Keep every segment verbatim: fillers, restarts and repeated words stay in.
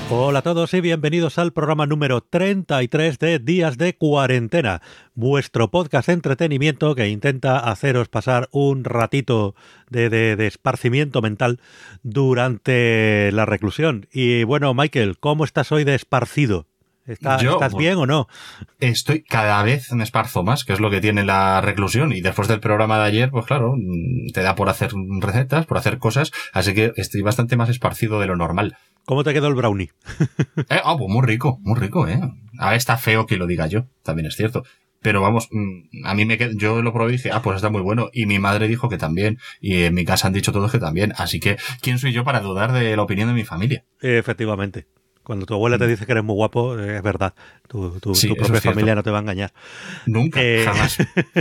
Hola a todos y bienvenidos al programa número treinta y tres de Días de Cuarentena, vuestro podcast de entretenimiento que intenta haceros pasar un ratito de, de, de esparcimiento mental durante la reclusión. Y bueno, Michael, ¿cómo estás hoy de esparcido? ¿Está, Yo, ¿Estás bien o no? Estoy cada vez me esparzo más, que es lo que tiene la reclusión. Y después del programa de ayer, pues claro, te da por hacer recetas, por hacer cosas. Así que estoy bastante más esparcido de lo normal. ¿Cómo te quedó el brownie? Eh, oh, pues muy rico, muy rico, ¿eh? A ver, está feo que lo diga yo, también es cierto. Pero vamos, a mí me quedó, yo lo probé y dije, ah, pues está muy bueno. Y mi madre dijo que también. Y en mi casa han dicho todos que también. Así que, ¿quién soy yo para dudar de la opinión de mi familia? Efectivamente. Cuando tu abuela te dice que eres muy guapo, es verdad. Tu, tu, Sí, tu propia es familia no te va a engañar. Nunca, eh... jamás.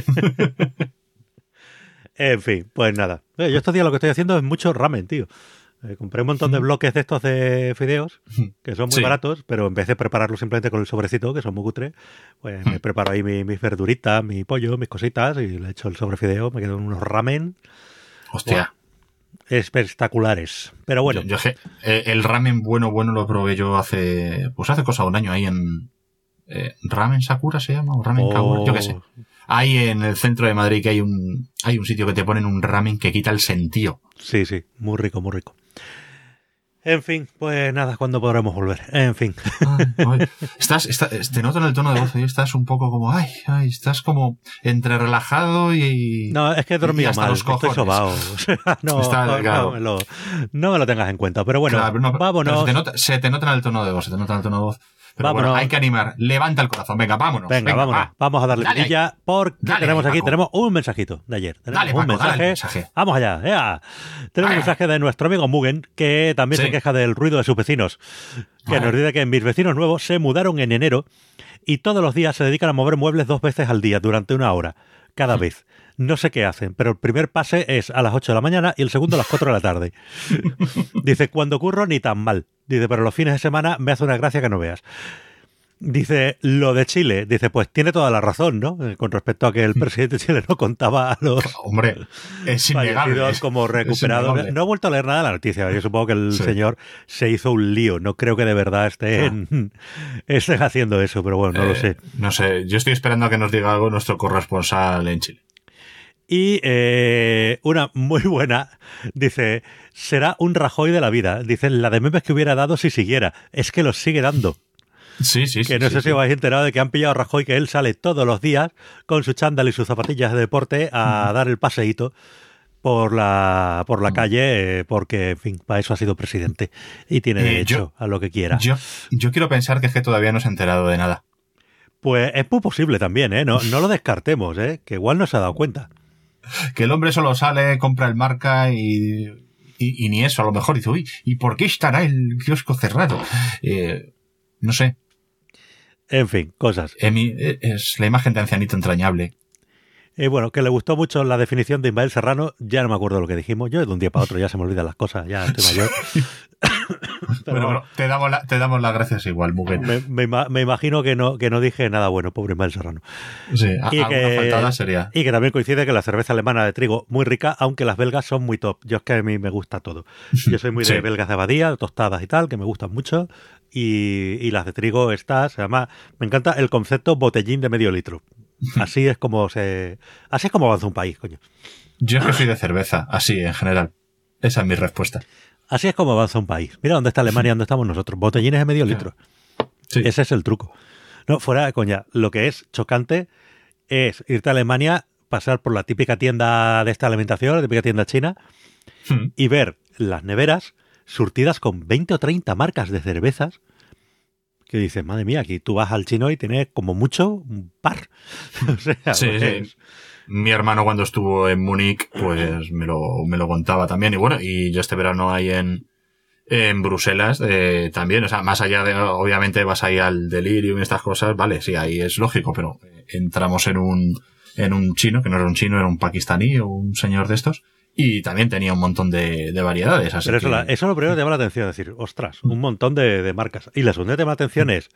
En fin, pues nada. Yo estos días lo que estoy haciendo es mucho ramen, tío. Eh, compré un montón de bloques de estos de fideos, que son muy Sí. baratos, pero en vez de prepararlos simplemente con el sobrecito, que son muy cutres, pues me preparo ahí mi, mis verduritas, mi pollo, mis cositas, y le echo el sobrefideo, me quedan unos ramen. Hostia. Wow, espectaculares. Pero bueno. Yo, yo, eh, el ramen bueno, bueno lo probé yo hace, pues hace cosa de un año ahí en, eh, Ramen Sakura se llama, o Ramen oh. Kawa, yo qué sé. Ahí en el centro de Madrid que hay un, hay un sitio que te ponen un ramen que quita el sentido. Sí, sí, muy rico, muy rico. En fin, pues nada, ¿cuándo podremos volver? En fin. Ay, ay. Estás, está, te noto en el tono de voz, estás un poco como, ay, ay, estás como entre relajado y... No, es que he dormido mal, los estoy sobao. O sea, no, Está, no, claro. no, me lo, no me lo tengas en cuenta, pero bueno, claro, no, vámonos. Se te, nota, se te nota en el tono de voz, se te nota en el tono de voz. Pero vámonos. Bueno, hay que animar, levanta el corazón, venga, vámonos. Venga, venga vámonos, va. vamos a darle Dale. vidilla porque Dale, tenemos aquí, Paco. tenemos un mensajito de ayer. Tenemos Dale, un Paco, mensaje. dale el mensaje. Vamos allá, ea. Tenemos un mensaje de nuestro amigo Mugen, que también Sí. se queja del ruido de sus vecinos, que Vale. nos dice que mis vecinos nuevos se mudaron en enero y todos los días se dedican a mover muebles dos veces al día durante una hora, cada vez. No sé qué hacen, pero el primer pase es a las ocho de la mañana y el segundo a las cuatro de la tarde. Dice, cuando curro ni tan mal. Dice, pero los fines de semana me hace una gracia que no veas. Dice, lo de Chile, dice, pues tiene toda la razón, ¿no? Eh, Con respecto a que el presidente chileno contaba a los Hombre, es innegable. fallecidos como recuperados. No he vuelto a leer nada de la noticia. Yo supongo que el Sí. señor se hizo un lío. No creo que de verdad estén, estén haciendo eso, pero bueno, no Eh, lo sé. No sé, yo estoy esperando a que nos diga algo nuestro corresponsal en Chile. Y eh, una muy buena, dice, será un Rajoy de la vida. Dice, la de memes que hubiera dado si siguiera. Es que los sigue dando. Sí, sí, sí. Que no sí, sé sí. si os habéis enterado de que han pillado a Rajoy, que él sale todos los días con su chándal y sus zapatillas de deporte a dar el paseíto por la por la calle, eh, porque, en fin, para eso ha sido presidente y tiene Eh, derecho yo- a lo que quiera. Yo, yo quiero pensar que es que todavía no se ha enterado de nada. Pues es muy posible también, ¿eh? No, no lo descartemos, ¿eh? Que igual no se ha dado cuenta. Que el hombre solo sale, compra el marca y, y, y ni eso, a lo mejor dice, uy, ¿y por qué estará el kiosco cerrado? Eh, no sé. En fin, cosas. Emi, eh, es la imagen de ancianito entrañable. Y bueno, que le gustó mucho la definición de Ismael Serrano. Ya no me acuerdo lo que dijimos. Yo de un día para otro ya se me olvidan las cosas. Ya estoy mayor. Pero Bueno, bueno, te damos, la, te damos las gracias igual, Mugen. me, me ima- me imagino que no, que no dije nada bueno, pobre Ismael Serrano. Sí, a- Y alguna que, faltada sería. y que también coincide que la cerveza alemana de trigo muy rica, aunque las belgas son muy top. Yo es que a mí me gusta todo. Yo soy muy de Sí. belgas de abadía, de tostadas y tal, que me gustan mucho. Y, y las de trigo estas, se llama, me encanta el concepto botellín de medio litro. Así es como se, así es como avanza un país, coño. Yo es que soy de cerveza, así en general. Esa es mi respuesta. Así es como avanza un país. Mira dónde está Alemania, dónde estamos nosotros. Botellines de medio litro. Sí. Ese es el truco. No, fuera de coña, lo que es chocante es irte a Alemania, pasar por la típica tienda de esta alimentación, la típica tienda china, Hmm. y ver las neveras surtidas con veinte o treinta marcas de cervezas, que dices, madre mía, aquí tú vas al chino y tienes como mucho un par. O sea, Sí, pues, sí. Mi hermano cuando estuvo en Múnich, pues me lo, me lo contaba también. Y bueno, y yo este verano ahí en, en Bruselas, eh, también, o sea, más allá de, obviamente vas ahí al Delirium y estas cosas, vale, sí, ahí es lógico, pero entramos en un, en un chino, que no era un chino, era un pakistaní o un señor de estos, y también tenía un montón de, de variedades. Así Pero eso, que... la, eso es lo primero que te llama la atención, es decir, ostras, un montón de, de marcas. Y la segunda que te llama la atención es,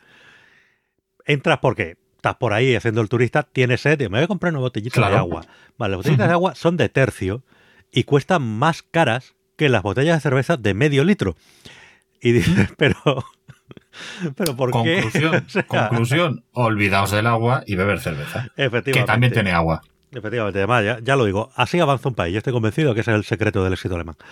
entras porque estás por ahí haciendo el turista, tienes sed, y me voy a comprar una botellita Claro. de agua. Vale, las botellitas de agua son de tercio y cuestan más caras que las botellas de cerveza de medio litro. Y dices, pero, ¿Pero por conclusión, qué? O sea, conclusión, olvidaos del agua y beber cerveza. Efectivamente. Que también tiene agua. Efectivamente, además, ya, ya lo digo, así avanza un país. Yo estoy convencido que ese es el secreto del éxito alemán.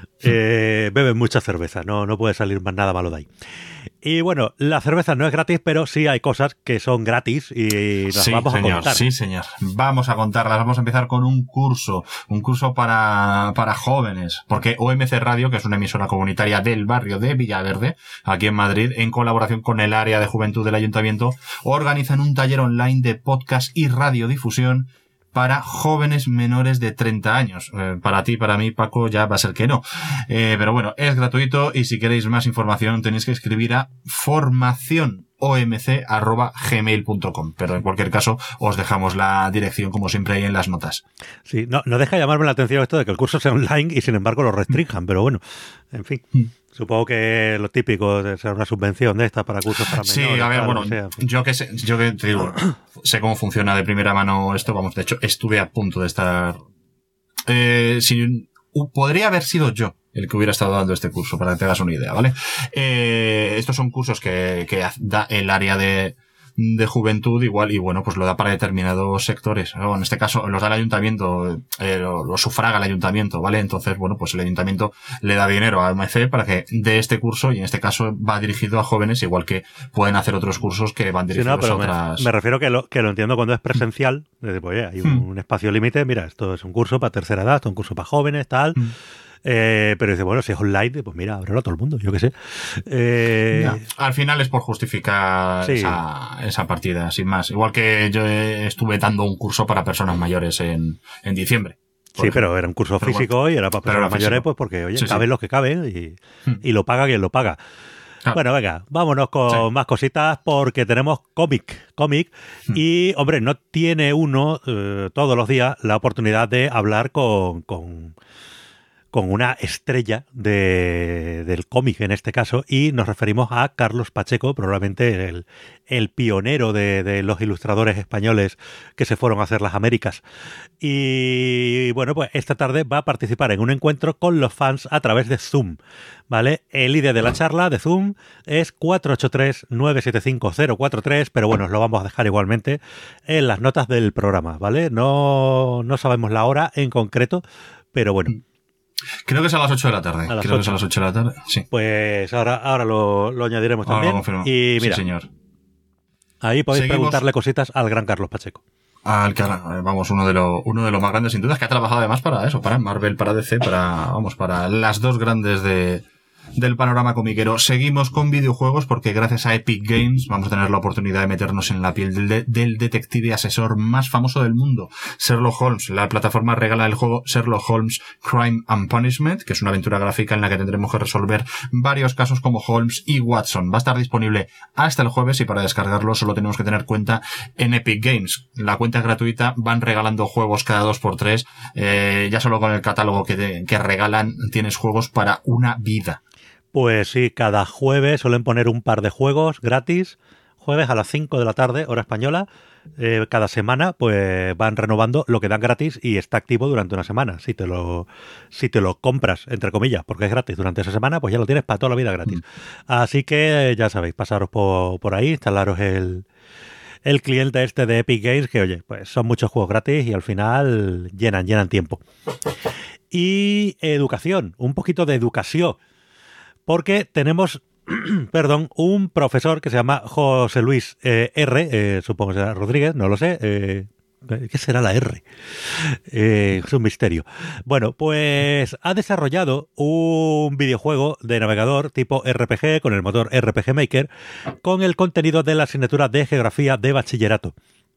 Eh, beben mucha cerveza, no, no puede salir más nada malo de ahí. Y bueno, la cerveza no es gratis, pero sí hay cosas que son gratis y las sí, vamos señor, a contar. Sí, señor. Vamos a contarlas. Vamos a empezar con un curso, un curso para, para jóvenes, porque O M C Radio, que es una emisora comunitaria del barrio de Villaverde, aquí en Madrid, en colaboración con el área de juventud del ayuntamiento, organizan un taller online de podcast y radiodifusión para jóvenes menores de treinta años. Eh, para ti, para mí, Paco, ya va a ser que no. Eh, pero bueno, es gratuito y si queréis más información tenéis que escribir a formación omc arroba gmail punto com. Pero en cualquier caso, os dejamos la dirección como siempre ahí en las notas. Sí, no, no deja llamarme la atención esto de que el curso sea online y sin embargo lo restrinjan, pero bueno, en fin. Supongo que lo típico de ser una subvención de esta para cursos para menores. Sí, a ver, tal, bueno, o sea, en fin. yo que sé, yo que te digo, sé cómo funciona de primera mano esto, vamos, de hecho, estuve a punto de estar, eh, si, uh, podría haber sido yo el que hubiera estado dando este curso, para que te hagas una idea, ¿vale? Eh, estos son cursos que, que da el área de, de juventud igual, y bueno, pues lo da para determinados sectores. En este caso, los da el ayuntamiento, eh, lo, lo sufraga el ayuntamiento, ¿vale? Entonces, bueno, pues el ayuntamiento le da dinero a O M C para que dé este curso, y en este caso va dirigido a jóvenes, igual que pueden hacer otros cursos que van Sí, dirigidos no, pero a otras... me, me refiero que lo, que lo entiendo cuando es presencial. Desde, pues, oye, hay un, Hmm. un espacio límite, mira, esto es un curso para tercera edad, esto es un curso para jóvenes, tal. Hmm. Eh, pero dice, bueno, si es online, pues mira, ábrelo a todo el mundo, yo qué sé. Eh, Ya. Al final es por justificar Sí. esa, esa partida, sin más. Igual que yo estuve dando un curso para personas mayores en, en diciembre. Sí, pero era un curso Pero físico bueno, y era para pero personas era mayores, físico. pues porque, oye, Sí, sí. caben los que caben y, Hmm. y lo paga quien lo paga. Claro. Bueno, venga, vámonos con Sí. más cositas porque tenemos cómic, cómic Hmm. y, hombre, no tiene uno eh, todos los días la oportunidad de hablar con, con, con una estrella de, del cómic en este caso, y nos referimos a Carlos Pacheco, probablemente el, el pionero de, de los ilustradores españoles que se fueron a hacer las Américas. Y bueno, pues esta tarde va a participar en un encuentro con los fans a través de Zoom, ¿vale? El I D de la charla de Zoom es cuatro ocho tres, nueve siete cinco, cero cuatro tres, pero bueno, os lo vamos a dejar igualmente en las notas del programa, ¿vale? No, no sabemos la hora en concreto, pero bueno. Creo que es a las ocho de la tarde. A las Creo que es ocho. a las ocho de la tarde, sí. Pues ahora, ahora lo, lo añadiremos Ahora lo también. confirmo. Y mira, Sí, señor. ahí podéis Seguimos. preguntarle cositas al gran Carlos Pacheco. Al cara, vamos, uno de los uno de los más grandes sin dudas, que ha trabajado además para eso, para Marvel, para D C, para, vamos, para las dos grandes de del panorama comiquero. Seguimos con videojuegos porque gracias a Epic Games vamos a tener la oportunidad de meternos en la piel del, de- del detective asesor más famoso del mundo, Sherlock Holmes. La plataforma regala el juego Sherlock Holmes Crime and Punishment, que es una aventura gráfica en la que tendremos que resolver varios casos como Holmes y Watson. Va a estar disponible hasta el jueves y para descargarlo solo tenemos que tener cuenta en Epic Games. La cuenta es gratuita, van regalando juegos cada dos por tres. Eh, ya solo con el catálogo que, te- que regalan tienes juegos para una vida. Pues sí, cada jueves suelen poner un par de juegos gratis, jueves a las cinco de la tarde, hora española. Eh, cada semana pues van renovando lo que dan gratis y está activo durante una semana. Si te lo si te lo compras, entre comillas, porque es gratis durante esa semana, pues ya lo tienes para toda la vida gratis. Así que eh, ya sabéis, pasaros por, por ahí, instalaros el, el cliente este de Epic Games, que oye, pues son muchos juegos gratis y al final llenan, llenan tiempo. Y educación, un poquito de educación. Porque tenemos, perdón, un profesor que se llama José Luis eh, R, eh, supongo que será Rodríguez, no lo sé. Eh, ¿Qué será la R? Eh, es un misterio. Bueno, pues ha desarrollado un videojuego de navegador tipo R P G con el motor R P G Maker con el contenido de la asignatura de Geografía de Bachillerato.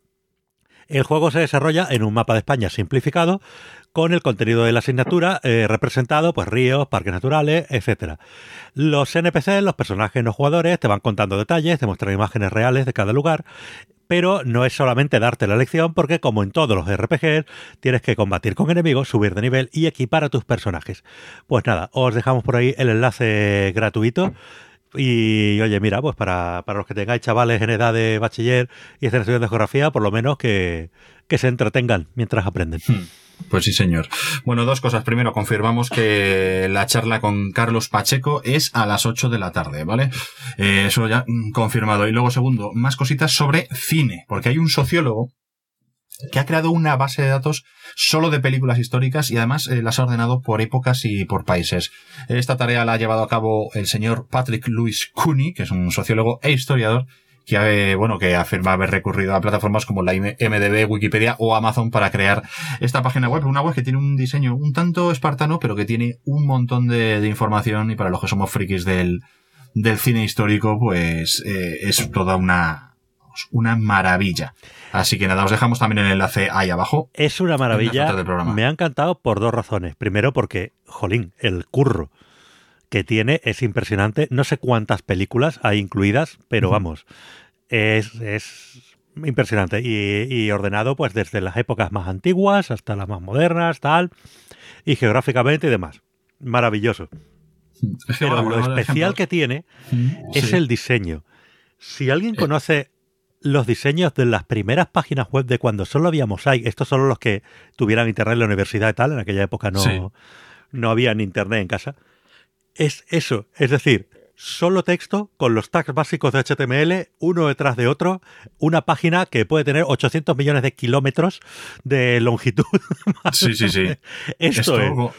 El juego se desarrolla en un mapa de España simplificado con el contenido de la asignatura eh, representado, pues ríos, parques naturales, etcétera. Los N P C, los personajes no jugadores, te van contando detalles, te muestran imágenes reales de cada lugar, pero no es solamente darte la lección porque, como en todos los R P Gs, tienes que combatir con enemigos, subir de nivel y equipar a tus personajes. Pues nada, os dejamos por ahí el enlace gratuito. Y oye, mira, pues para, para los que tengáis chavales en edad de bachiller y estén estudiando geografía, por lo menos que, que se entretengan mientras aprenden. Hmm. Pues sí, señor. Bueno, dos cosas. Primero, confirmamos que la charla con Carlos Pacheco es a las ocho de la tarde, ¿vale? Eh, eso ya mm, confirmado. Y luego, segundo, más cositas sobre cine, porque hay un sociólogo que ha creado una base de datos solo de películas históricas y además eh, las ha ordenado por épocas y por países. Esta tarea la ha llevado a cabo el señor Patrick Louis Cooney, que es un sociólogo e historiador, que, bueno, que afirma haber recurrido a plataformas como la M D B, Wikipedia o Amazon para crear esta página web. Una web que tiene un diseño un tanto espartano, pero que tiene un montón de, de información, y para los que somos frikis del, del cine histórico, pues eh, es toda una, una maravilla. Así que nada, os dejamos también el enlace ahí abajo. Es una maravilla. Me ha encantado por dos razones. Primero porque, jolín, el curro que tiene es impresionante. No sé cuántas películas hay incluidas, pero uh-huh. vamos, es, es impresionante. Y, y ordenado pues desde las épocas más antiguas hasta las más modernas, tal, y geográficamente y demás. Maravilloso. Es que, pero bueno, lo especial que tiene uh-huh. es sí. el diseño. Si alguien eh. conoce los diseños de las primeras páginas web de cuando solo había Mosaic, estos son los que tuvieran internet en la universidad y tal, en aquella época no, sí. no había ni internet en casa. Es eso, es decir, solo texto con los tags básicos de H T M L, uno detrás de otro, una página que puede tener ochocientos millones de kilómetros de longitud. Sí, sí, sí. Esto, Esto es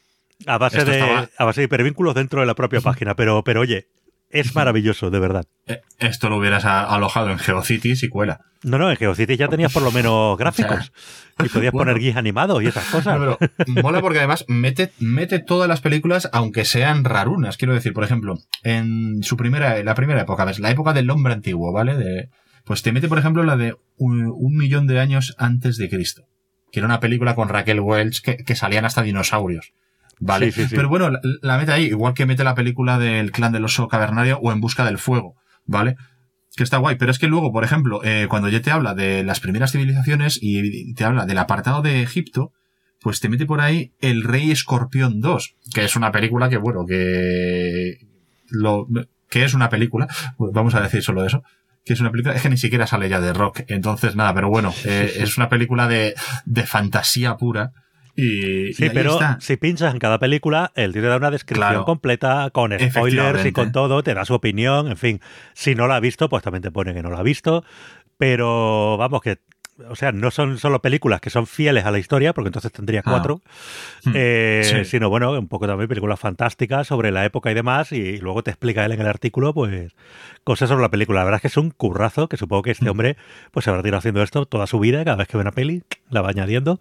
a base, de, estaba... a base de hipervínculos dentro de la propia página, pero, pero oye, es maravilloso, de verdad. Esto lo hubieras alojado en GeoCities y cuela. No, no, en GeoCities ya tenías por lo menos gráficos. O sea, y podías bueno, poner GIFs animados y esas cosas. No, pero mola porque además mete, mete todas las películas, aunque sean rarunas. Quiero decir, por ejemplo, en su primera, la primera época, ¿ves? La época del hombre antiguo, ¿vale? De, pues te mete, por ejemplo, la de un, un millón de años antes de Cristo. Que era una película con Raquel Welch que, que salían hasta dinosaurios. Vale, sí, sí, sí. Pero bueno, la, la mete ahí, igual que mete la película del Clan del Oso Cavernario o En Busca del Fuego, ¿vale? Que está guay, pero es que luego, por ejemplo, eh, cuando ya te habla de las primeras civilizaciones y te habla del apartado de Egipto, pues te mete por ahí El Rey Escorpión dos, que es una película que, bueno, que lo que es una película, vamos a decir solo eso, que es una película, es que ni siquiera sale ya de rock, entonces nada, pero bueno, eh, es una película de, de fantasía pura. Y, sí, y pero está. Si pinchas en cada película, él te da una descripción claro, completa, con spoilers y con todo, te da su opinión, en fin. Si no la ha visto, pues también te pone que no la ha visto, pero vamos, que, o sea, no son solo películas que son fieles a la historia, porque entonces tendría cuatro, ah. eh, sí. sino, bueno, un poco también películas fantásticas sobre la época y demás, y luego te explica él en el artículo, pues, cosas sobre la película. La verdad es que es un currazo, que supongo que este hombre, pues se habrá tirado haciendo esto toda su vida, cada vez que ve una peli, la va añadiendo.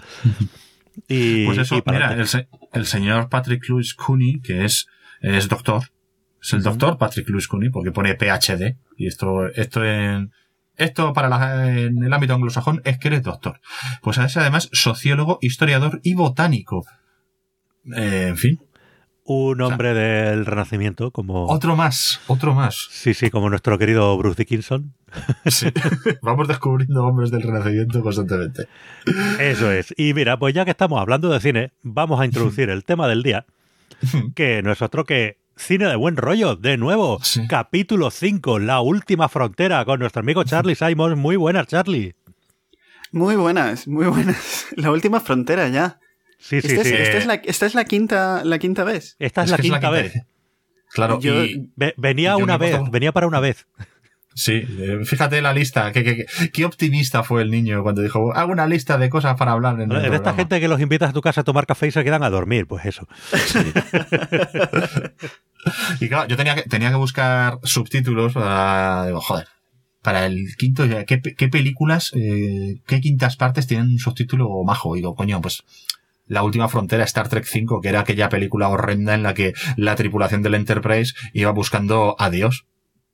Y, pues eso, mira, el, se, el señor Patrick Louis Cooney, que es, es doctor, es el doctor Patrick Louis Cooney, porque pone P H D, y esto, esto en, esto para la, en el ámbito anglosajón es que eres doctor. Pues es además sociólogo, historiador y botánico. Eh, en fin. Un hombre o sea, del Renacimiento, como... Otro más, otro más. Sí, sí, como nuestro querido Bruce Dickinson. Sí, vamos descubriendo hombres del Renacimiento constantemente. Eso es. Y mira, pues ya que estamos hablando de cine, vamos a introducir el tema del día, que no es otro que cine de buen rollo, de nuevo. Sí. Capítulo cinco, La Última Frontera, con nuestro amigo Charlie Simons. Muy buenas, Charlie. Muy buenas, muy buenas. La Última Frontera, ya. Sí, sí, esta sí. Es, esta es, la, esta es la, quinta, la quinta vez. Esta es, es la, quinta es la quinta vez. vez. Claro, yo, y venía una vez, puedo... venía para una vez. Sí, fíjate la lista. Qué, qué, qué optimista fue el niño cuando dijo, hago una lista de cosas para hablar en el programa. Es de esta gente que los invitas a tu casa a tomar café y se quedan a dormir, pues eso. Sí. Y claro, yo tenía que, tenía que buscar subtítulos para, digo, joder, para el quinto, ¿qué, qué películas, eh, qué quintas partes tienen un subtítulo majo? Y digo, coño, pues... La Última Frontera, Star Trek cinco, que era aquella película horrenda en la que la tripulación del Enterprise iba buscando a Dios.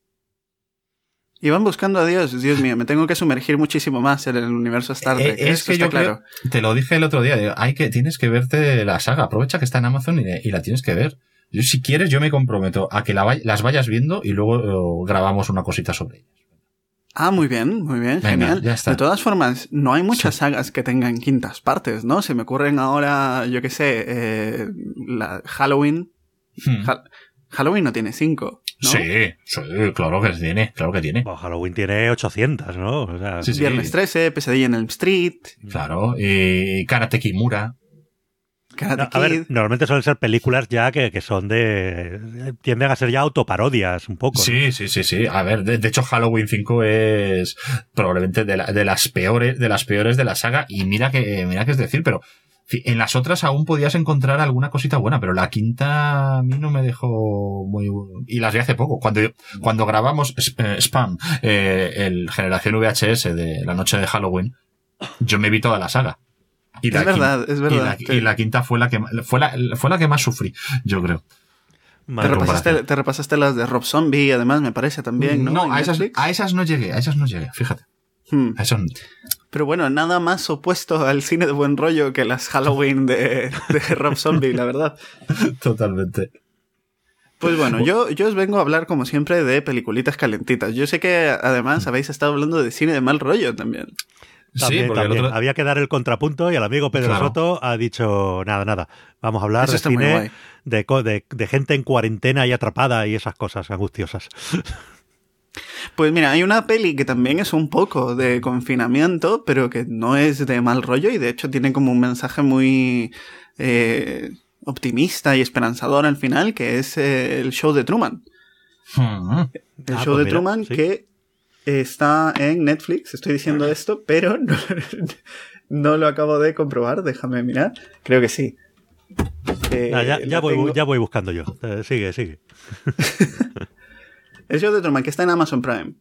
Iban buscando a Dios, Dios mío, me tengo que sumergir muchísimo más en el universo Star Trek. Eh, es Esto que yo claro. creo, te lo dije el otro día, hay que, tienes que verte la saga, aprovecha que está en Amazon y, y la tienes que ver. Yo, si quieres, yo me comprometo a que la, las vayas viendo y luego uh, grabamos una cosita sobre ellas. Ah, muy bien, muy bien, Venga, genial. Ya está. De todas formas, no hay muchas sí. sagas que tengan quintas partes, ¿no? Se me ocurren ahora, yo qué sé, eh, la Halloween. Hmm. Ha- Halloween no tiene cinco, ¿no? Sí, sí, claro que tiene, claro que tiene. Bueno, Halloween tiene ochocientas, ¿no? O sea, Sí, sí. Viernes trece, Pesadilla en Elm Street, Claro, y Karate Kimura. Karate no, a ver, Kid. normalmente suelen ser películas ya que, que son de... tienden a ser ya autoparodias un poco, ¿no? Sí, sí, sí, sí. A ver, de, de hecho Halloween cinco es probablemente de, la, de las peores, de las peores de la saga. Y mira que, mira que es decir, pero en las otras aún podías encontrar alguna cosita buena, pero la quinta a mí no me dejó muy... Y las vi hace poco. Cuando, cuando grabamos eh, Spam, eh, el Generación V H S de la noche de Halloween, yo me vi toda la saga. Y Es la verdad, quinta, es verdad. Y la, y la quinta fue la que fue la, fue la que más sufrí, yo creo. Te Madre mía. repasaste, te repasaste las de Rob Zombie, además, me parece también, ¿no? No, En a esas, Netflix. a esas no llegué, a esas no llegué, fíjate. Hmm. A esas no. Pero bueno, nada más opuesto al cine de buen rollo que las Halloween de, de Rob Zombie, la verdad. Totalmente. Pues bueno, yo, yo os vengo a hablar, como siempre, de peliculitas calentitas. Yo sé que, además, habéis estado hablando de cine de mal rollo también. También, Sí, porque también. el otro... Había que dar el contrapunto y el amigo Pedro Claro. Soto ha dicho, nada, nada, vamos a hablar Eso de está muy cine, guay. de, co- de, de gente en cuarentena y atrapada y esas cosas angustiosas. Pues mira, hay una peli que también es un poco de confinamiento, pero que no es de mal rollo y de hecho tiene como un mensaje muy eh, optimista y esperanzador al final, que es eh, el show de Truman. Hmm. El Ah, show pues de mira, Truman sí. que está en Netflix. Estoy diciendo esto, pero no, no lo acabo de comprobar. Déjame mirar. Creo que sí. Eh, Ah, ya, ya, la voy, tengo. ya voy buscando yo. Eh, sigue, sigue. El show de Truman, que está en Amazon Prime.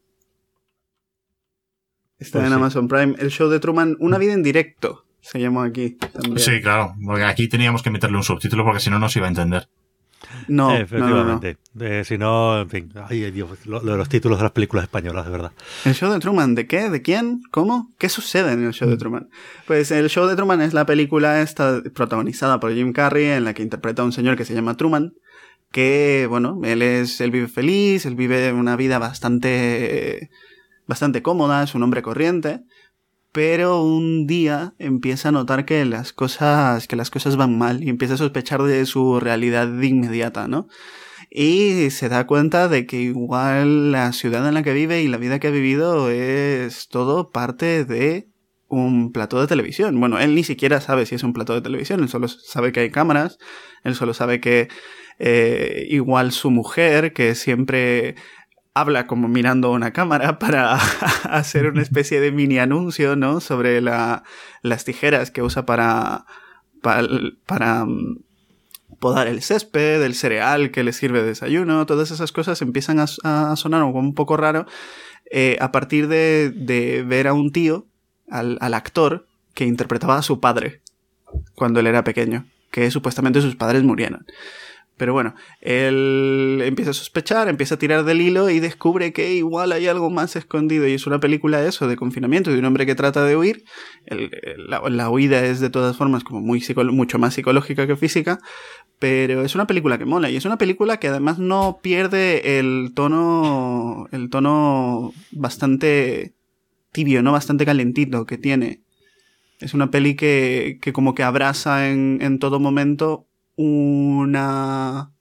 Está Pues en sí. Amazon Prime. El show de Truman, Una vida en directo, se llama aquí también. Sí, claro, porque aquí teníamos que meterle un subtítulo porque si no, no se iba a entender. No, no, no, no. Efectivamente. Eh, si no, en fin, ay Dios, lo, lo de los títulos de las películas españolas, de verdad. ¿El show de Truman? ¿De qué? ¿De quién? ¿Cómo? ¿Qué sucede en el show de Truman? Pues el show de Truman es la película esta protagonizada por Jim Carrey, en la que interpreta a un señor que se llama Truman, que, bueno, él es, él vive feliz, él vive una vida bastante, bastante cómoda, es un hombre corriente, pero un día empieza a notar que las cosas, que las cosas van mal y empieza a sospechar de su realidad inmediata, ¿no? Y se da cuenta de que igual la ciudad en la que vive y la vida que ha vivido es todo parte de un plató de televisión. Bueno, él ni siquiera sabe si es un plató de televisión, él solo sabe que hay cámaras, él solo sabe que eh, igual su mujer, que siempre habla como mirando una cámara para hacer una especie de mini anuncio, ¿no? Sobre la, las tijeras que usa para, para, para um, podar el césped, el cereal que le sirve de desayuno, todas esas cosas empiezan a, a sonar como un poco raro eh, a partir de, de ver a un tío, al, al actor que interpretaba a su padre cuando él era pequeño, que supuestamente sus padres murieron. Pero bueno, él empieza a sospechar, empieza a tirar del hilo y descubre que igual hay algo más escondido. Y es una película eso, de confinamiento, de un hombre que trata de huir. El, la, la huida es de todas formas como muy psico- mucho más psicológica que física. Pero es una película que mola. Y es una película que además no pierde el tono, el tono bastante tibio, ¿no? Bastante calentito que tiene. Es una peli que, que como que abraza en, en todo momento una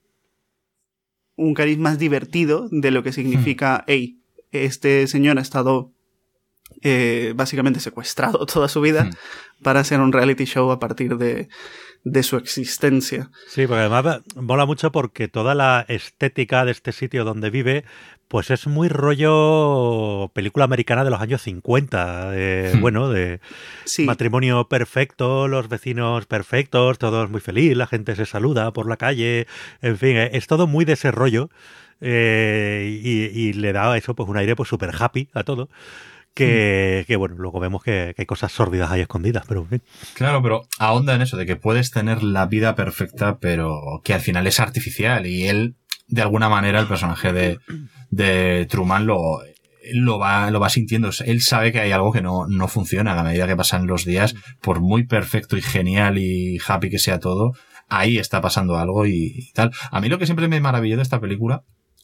un cariz más divertido de lo que significa, hey, este señor ha estado eh, básicamente secuestrado toda su vida hmm. para hacer un reality show a partir de, de su existencia. Sí, porque además mola mucho porque toda la estética de este sitio donde vive pues es muy rollo película americana de los años cincuenta, de, hmm. bueno, de sí. matrimonio perfecto, los vecinos perfectos, todos muy feliz, la gente se saluda por la calle, en fin, es todo muy de ese rollo eh, y, y le da eso pues un aire pues súper happy a todo. Que, que bueno, luego vemos que, que hay cosas sórdidas ahí escondidas, pero en fin. Claro, pero ahonda en eso de que puedes tener la vida perfecta, pero que al final es artificial y él, de alguna manera, el personaje de, de Truman lo, lo va, lo va sintiendo. Él sabe que hay algo que no, no funciona a medida que pasan los días, por muy perfecto y genial y happy que sea todo, ahí está pasando algo y, y tal. A mí lo que siempre me maravilló de esta película,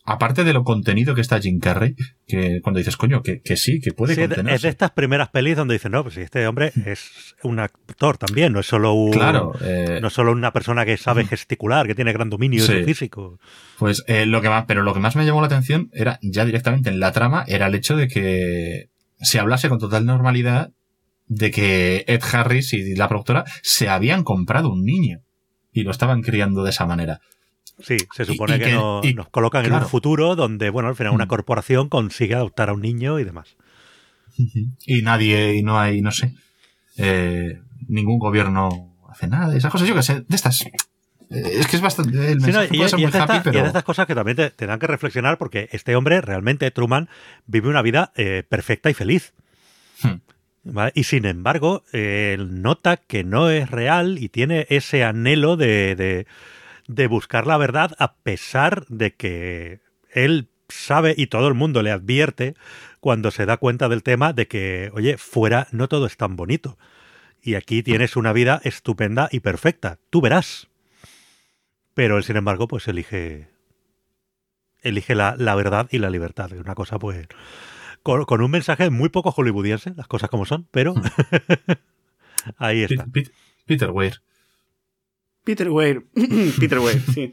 aparte de lo contenido que está Jim Carrey, que cuando dices, coño, que, que sí, que puede sí, contenerse. Es de estas primeras pelis donde dicen, no, pues este hombre es un actor también, no es solo un, claro, eh, no es solo una persona que sabe gesticular, que tiene gran dominio sí. de su físico. Pues eh, lo que más, pero lo que más me llamó la atención era, ya directamente en la trama, era el hecho de que se hablase con total normalidad de que Ed Harris y la productora se habían comprado un niño y lo estaban criando de esa manera. Sí, se supone y, y que, que no, y, nos colocan claro. en un futuro donde, bueno, al final una corporación consigue adoptar a un niño y demás. Y nadie, y no hay, no sé, eh, ningún gobierno hace nada de esas cosas. Yo que sé, de estas... Es que es bastante... El mensaje sí, no, y, puede ser y muy es happy, esta, pero... y es de estas cosas que también te, te dan que reflexionar porque este hombre, realmente, Truman, vive una vida eh, perfecta y feliz. Hmm. ¿Vale? Y sin embargo, eh, nota que no es real y tiene ese anhelo de... de de buscar la verdad a pesar de que él sabe y todo el mundo le advierte cuando se da cuenta del tema de que, oye, fuera no todo es tan bonito. Y aquí tienes una vida estupenda y perfecta. Tú verás. Pero él, sin embargo, pues elige elige la, la verdad y la libertad. Es una cosa, pues, con, con un mensaje muy poco hollywoodiense, las cosas como son, pero ahí está. Peter, Peter Weir. Peter Weir. Peter Weir, sí.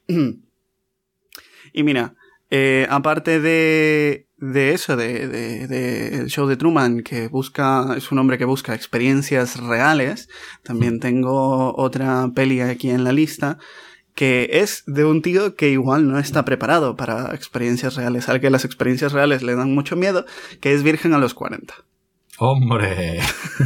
Y mira, eh, aparte de, de eso, de, de, de el show de Truman, que busca, es un hombre que busca experiencias reales, también tengo otra peli aquí en la lista, que es de un tío que igual no está preparado para experiencias reales, al que las experiencias reales le dan mucho miedo, que es Virgen a los cuarenta. ¡Hombre!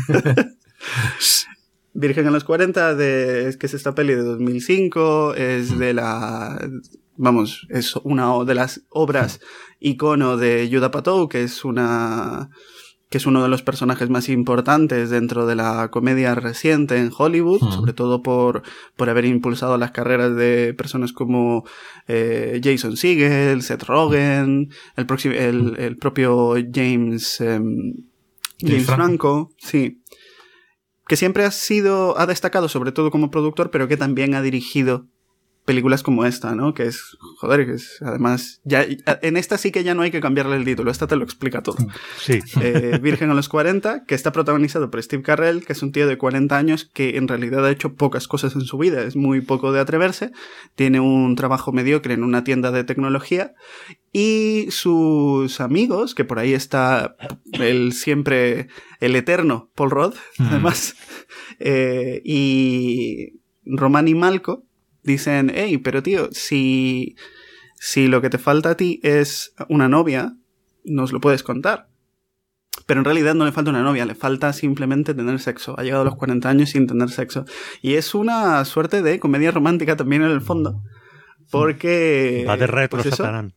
Virgen a los cuarenta, de, es que es esta peli de dos mil cinco, es de la... Vamos, es una de las obras icono de Judd Apatow, que es una... que es uno de los personajes más importantes dentro de la comedia reciente en Hollywood, uh-huh. sobre todo por, por haber impulsado las carreras de personas como eh, Jason Segel, Seth Rogen, el, próximo, el, el propio James, eh, James Franco. Franco, sí, que siempre ha sido, ha destacado sobre todo como productor, pero que también ha dirigido películas como esta, ¿no? Que es, joder, que es, además, ya, en esta sí que ya no hay que cambiarle el título, esta te lo explica todo. Sí. Eh, Virgen a los cuarenta, que está protagonizado por Steve Carell, que es un tío de cuarenta años que en realidad ha hecho pocas cosas en su vida, es muy poco de atreverse, tiene un trabajo mediocre en una tienda de tecnología, y sus amigos, que por ahí está el siempre, el eterno Paul Rudd, mm. además, eh, y Romany Malco, dicen, hey, pero tío, si, si lo que te falta a ti es una novia, nos lo puedes contar. Pero en realidad no le falta una novia, le falta simplemente tener sexo. Ha llegado a los cuarenta años sin tener sexo. Y es una suerte de comedia romántica también en el fondo. Porque... Va de retro, pues Satanán.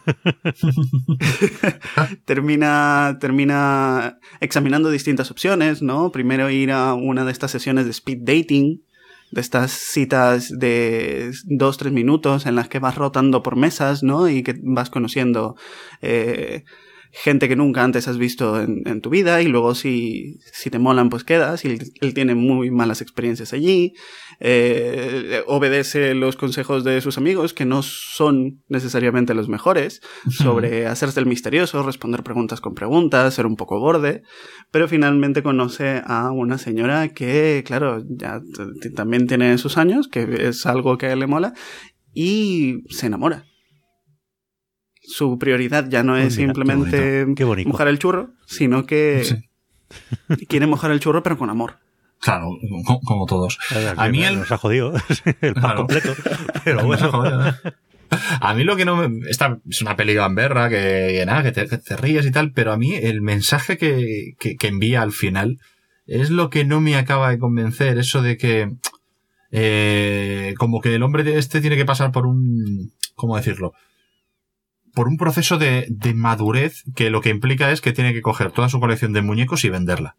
termina, termina examinando distintas opciones, ¿no? Primero ir a una de estas sesiones de speed dating, de estas citas de dos, tres minutos en las que vas rotando por mesas, ¿no? Y que vas conociendo eh, gente que nunca antes has visto en, en tu vida, y luego si, si te molan pues quedas, y él, él tiene muy malas experiencias allí, eh, obedece los consejos de sus amigos, que no son necesariamente los mejores, sobre hacerse el misterioso, responder preguntas con preguntas, ser un poco borde, pero finalmente conoce a una señora que, claro, ya t- también tiene sus años, que es algo que a él le mola, y se enamora. Su prioridad ya no es Mira, simplemente qué bonito, qué mojar el churro, sino que sí. quiere mojar el churro pero con amor. Claro, como, como todos. Ver, a mí el... Nos ha jodido el pack claro. completo, pero bueno. Jodido, ¿eh? A mí lo que no me... Esta es una peli gamberra que, que nada, que te, que te ríes y tal, pero a mí el mensaje que, que, que envía al final es lo que no me acaba de convencer, eso de que eh, como que el hombre este tiene que pasar por un... ¿Cómo decirlo? Por un proceso de, de madurez que lo que implica es que tiene que coger toda su colección de muñecos y venderla.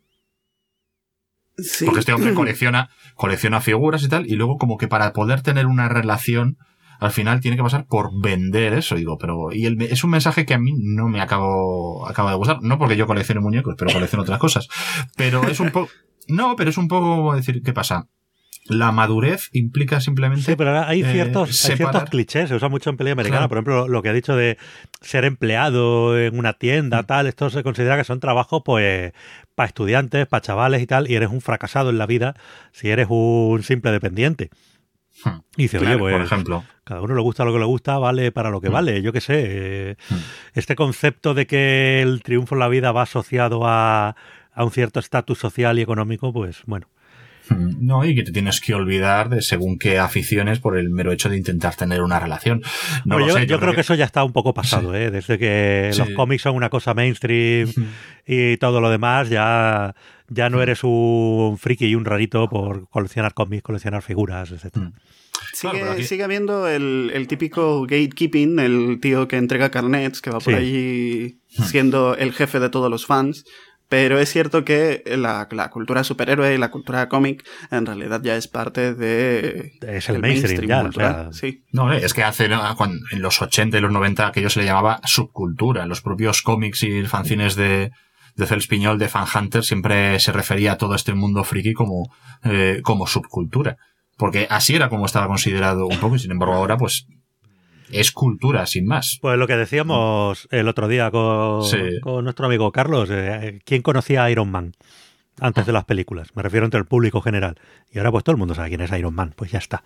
Sí. Porque este hombre colecciona, colecciona figuras y tal, y luego como que para poder tener una relación, al final tiene que pasar por vender eso, digo, pero, y el, es un mensaje que a mí no me acabo, acaba de gustar, no porque yo coleccione muñecos, pero colecciono otras cosas. Pero es un poco, no, pero es un poco decir, ¿qué pasa? la madurez implica simplemente... Sí, pero hay ciertos, eh, hay ciertos clichés, se usa mucho en pelea americana. Claro. Por ejemplo, lo que ha dicho de ser empleado en una tienda, tal, esto se considera que son trabajos pues para estudiantes, para chavales y tal, y eres un fracasado en la vida si eres un simple dependiente. Hmm. Y dice, claro, oye, pues por ejemplo, cada uno le gusta lo que le gusta, vale para lo que hmm. vale, yo qué sé. Eh, hmm. Este concepto de que el triunfo en la vida va asociado a, a un cierto estatus social y económico, pues bueno. No, y que te tienes que olvidar de según qué aficiones por el mero hecho de intentar tener una relación. No bueno, lo yo, sé, yo, yo creo que... que eso ya está un poco pasado, sí. ¿eh? Desde que sí. los cómics son una cosa mainstream y todo lo demás, ya, ya no eres un friki y un rarito por coleccionar cómics, coleccionar figuras, etcétera. Sigue, claro, aquí... sigue habiendo el, el típico gatekeeping, el tío que entrega carnets, que va por sí. allí siendo el jefe de todos los fans. Pero es cierto que la, la cultura superhéroe y la cultura cómic en realidad ya es parte de... Es el mainstream, mainstream ya, cultural. O sea... sí. No, es que hace, ¿no? Cuando, en los ochenta y los noventa aquello se le llamaba subcultura. En los propios cómics y fanzines de, de Cels Piñol, de Fan Hunter, siempre se refería a todo este mundo friki como, eh, como subcultura. Porque así era como estaba considerado un poco, y sin embargo ahora pues... es cultura, sin más. Pues lo que decíamos el otro día con, sí. con nuestro amigo Carlos, eh, ¿quién conocía a Iron Man antes de las películas? Me refiero entre el público general. Y ahora pues todo el mundo sabe quién es Iron Man, pues ya está.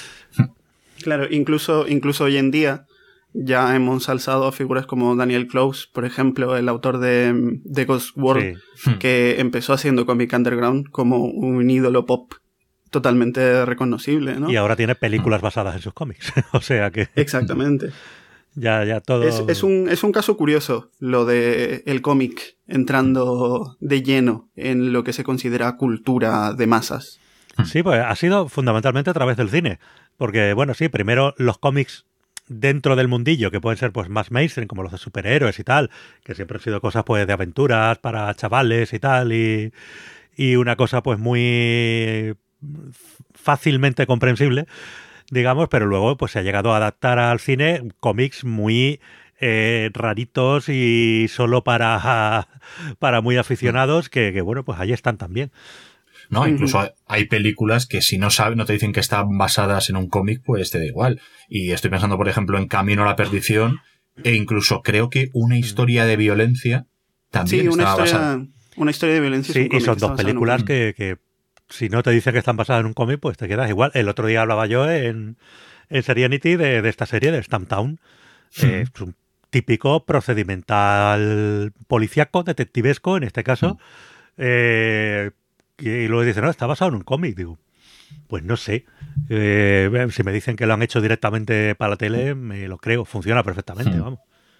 Claro, incluso, incluso hoy en día ya hemos alzado a figuras como Daniel Clowes, por ejemplo, el autor de, de Ghost World, sí. que empezó haciendo Comic Underground como un ídolo pop totalmente reconocible, ¿no? Y ahora tiene películas basadas en sus cómics. O sea que... Exactamente. ya, ya todo... Es, es, un, es un caso curioso lo de el cómic entrando de lleno en lo que se considera cultura de masas. Sí, pues ha sido fundamentalmente a través del cine. Porque, bueno, sí, primero los cómics dentro del mundillo, que pueden ser pues más mainstream, como los de superhéroes y tal, que siempre han sido cosas pues de aventuras para chavales y tal, y, y una cosa pues muy... fácilmente comprensible, digamos, pero luego pues se ha llegado a adaptar al cine cómics muy eh, raritos y solo para, para muy aficionados que, que, bueno, pues ahí están también. No, incluso uh-huh. hay películas que si no saben, no te dicen que están basadas en un cómic, pues te da igual. Y estoy pensando, por ejemplo, en Camino a la Perdición, e incluso creo que Una historia de violencia también sí, una estaba historia, basada. Una historia de violencia. Sí, y son dos películas que, que si no te dicen que están basadas en un cómic, pues te quedas igual. El otro día hablaba yo en, en Serenity de, de esta serie, de Stamptown. Sí. Eh, es un típico procedimental policíaco, detectivesco, en este caso. Mm. Eh, y, y luego dicen, no, está basado en un cómic. Digo, pues no sé. Eh, si me dicen que lo han hecho directamente para la tele, me lo creo. Funciona perfectamente, mm. vamos.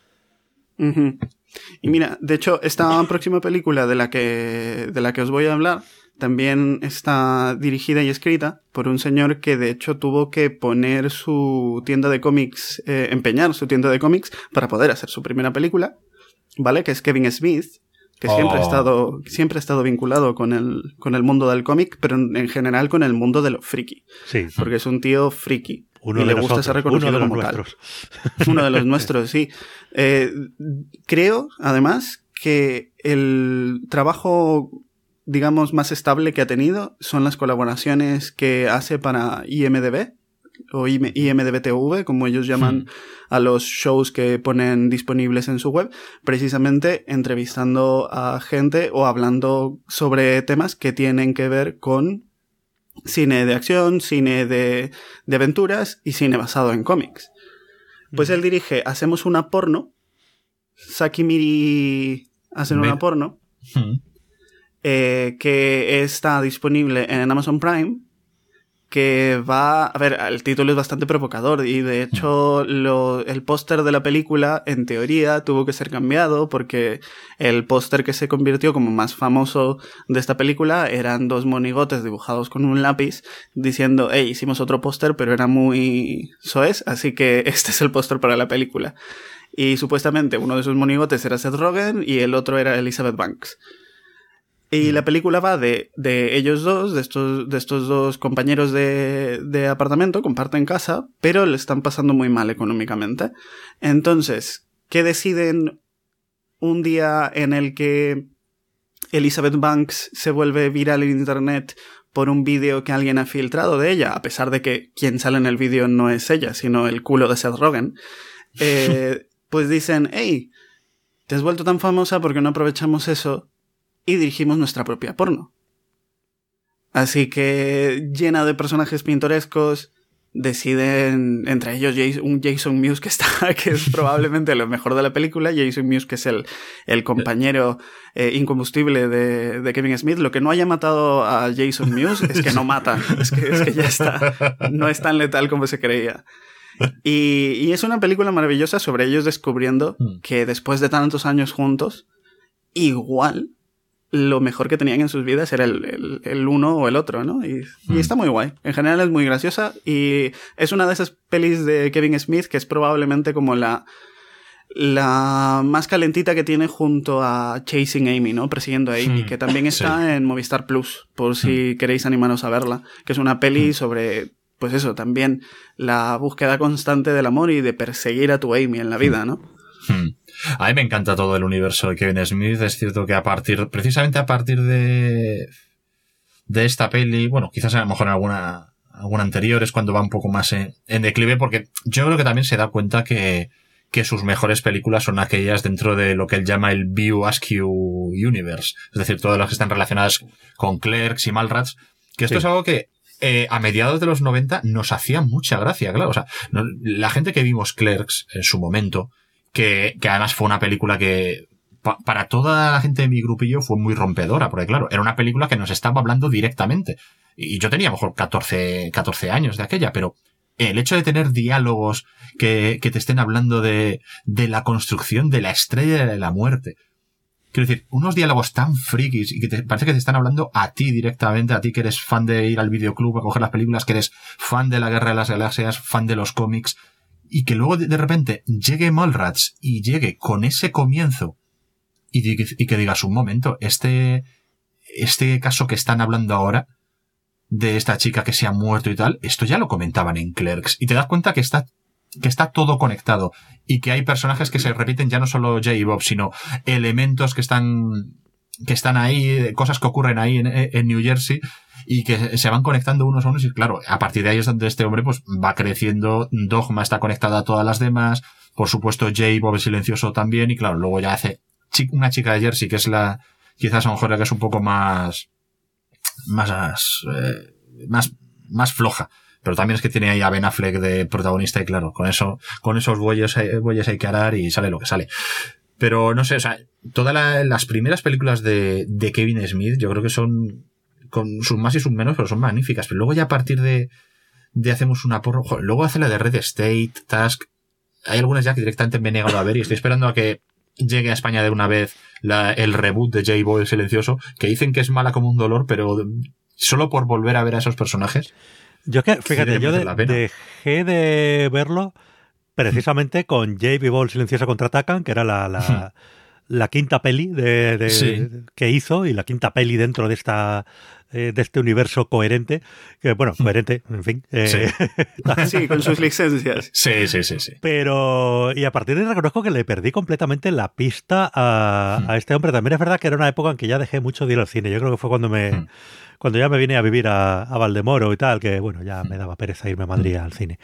Uh-huh. Y mira, de hecho, esta próxima película de la que, de la que os voy a hablar también está dirigida y escrita por un señor que de hecho tuvo que poner su tienda de cómics, eh, empeñar su tienda de cómics para poder hacer su primera película, ¿vale? Que es Kevin Smith, que oh. siempre ha estado, siempre ha estado vinculado con el, con el mundo del cómic, pero en, en general con el mundo de lo friki. Sí. Porque es un tío friki. Uno y de le gusta nosotros, ser reconocido uno de los como nuestros. Tal. Uno de los nuestros, sí. Eh, creo, además, que el trabajo, digamos, más estable que ha tenido son las colaboraciones que hace para I M D B o I M D B T V, como ellos llaman sí. a los shows que ponen disponibles en su web, precisamente entrevistando a gente o hablando sobre temas que tienen que ver con cine de acción, cine de, de aventuras y cine basado en cómics. Pues él dirige Hacemos una porno, Saki Miri hacen una porno, mm. eh, que está disponible en Amazon Prime, que va... A ver, el título es bastante provocador y de hecho lo, el póster de la película, en teoría, tuvo que ser cambiado porque el póster que se convirtió como más famoso de esta película eran dos monigotes dibujados con un lápiz diciendo, hey, hicimos otro póster pero era muy soez, así que este es el póster para la película. Y supuestamente uno de esos monigotes era Seth Rogen y el otro era Elizabeth Banks. Y la película va de, de ellos dos, de estos, de estos dos compañeros de, de apartamento, comparten casa, pero le están pasando muy mal económicamente. Entonces, ¿qué deciden un día en el que Elizabeth Banks se vuelve viral en internet por un vídeo que alguien ha filtrado de ella, a pesar de que quien sale en el vídeo no es ella, sino el culo de Seth Rogen, eh, pues dicen, hey, te has vuelto tan famosa porque no aprovechamos eso y dirigimos nuestra propia porno. Así que, llena de personajes pintorescos, deciden, entre ellos Jason, un Jason Mewes que está, que es probablemente lo mejor de la película, Jason Mewes que es el, el compañero eh, incombustible de, de Kevin Smith. Lo que no haya matado a Jason Mewes es que no mata, es que, es que ya está, no es tan letal como se creía. Y, y es una película maravillosa sobre ellos descubriendo que después de tantos años juntos, igual lo mejor que tenían en sus vidas era el, el, el uno o el otro, ¿no? Y, mm. y está muy guay. En general es muy graciosa y es una de esas pelis de Kevin Smith que es probablemente como la, la más calentita que tiene junto a Chasing Amy, ¿no? Persiguiendo a Amy, mm. que también está sí. en Movistar Plus, por si mm. queréis animaros a verla, que es una peli mm. sobre, pues eso, también la búsqueda constante del amor y de perseguir a tu Amy en la vida, ¿no? Mm. A mí me encanta todo el universo de Kevin Smith. Es cierto que a partir, precisamente a partir de, de esta peli, bueno, quizás a lo mejor en alguna, alguna anterior es cuando va un poco más en, en declive, porque yo creo que también se da cuenta que, que sus mejores películas son aquellas dentro de lo que él llama el View Askew Universe. Es decir, todas las que están relacionadas con Clerks y Mallrats, que esto sí. es algo que, Eh, a mediados de los noventa nos hacía mucha gracia, claro. O sea, no, la gente que vimos Clerks en su momento, que, que además fue una película que pa, para toda la gente de mi grupillo fue muy rompedora, porque claro, era una película que nos estaba hablando directamente. Y yo tenía a lo mejor catorce, catorce años de aquella, pero el hecho de tener diálogos que, que te estén hablando de, de la construcción de la estrella de la muerte. Quiero decir, unos diálogos tan frikis y que te parece que te están hablando a ti directamente, a ti que eres fan de ir al videoclub a coger las películas, que eres fan de la Guerra de las Galaxias, fan de los cómics, y que luego de, de repente llegue Mallrats y llegue con ese comienzo y, di, y que digas un momento, este, este caso que están hablando ahora de esta chica que se ha muerto y tal, esto ya lo comentaban en Clerks, y te das cuenta que está que está todo conectado y que hay personajes que se repiten, ya no solo Jay y Bob, sino elementos que están que están ahí, cosas que ocurren ahí en, en New Jersey y que se van conectando unos a unos, y claro, a partir de ahí es donde este hombre pues va creciendo. Dogma está conectada a todas las demás, por supuesto Jay y Bob el silencioso también, y claro, luego ya hace una chica de Jersey que es la, quizás a lo mejor la que es un poco más más eh, más más floja. Pero también es que tiene ahí a Ben Affleck de protagonista y claro, con eso, con esos bueyes, bueyes hay que arar y sale lo que sale. Pero no sé, o sea, todas la, las primeras películas de, de Kevin Smith yo creo que son, con sus más y sus menos, pero son magníficas. Pero luego ya a partir de, de hacemos una porro, joder, luego hace la de Red State, Task, hay algunas ya que directamente me he negado a ver y estoy esperando a que llegue a España de una vez la, el reboot de Jay Boy el silencioso, que dicen que es mala como un dolor, pero solo por volver a ver a esos personajes. Yo que, fíjate, yo de, dejé de verlo precisamente con Jay y Bob el silencioso contraatacan, que era la, la, la quinta peli de, de, sí. que hizo, y la quinta peli dentro de esta eh, de este universo coherente, que bueno, coherente, en fin. Eh, sí. sí, con sus licencias. Sí, sí, sí, sí. Pero, y a partir de ahí reconozco que le perdí completamente la pista a, hmm. a este hombre. También es verdad que era una época en que ya dejé mucho de ir al cine. Yo creo que fue cuando me... Hmm. Cuando ya me vine a vivir a, a Valdemoro y tal, que bueno, ya me daba pereza irme a Madrid al cine.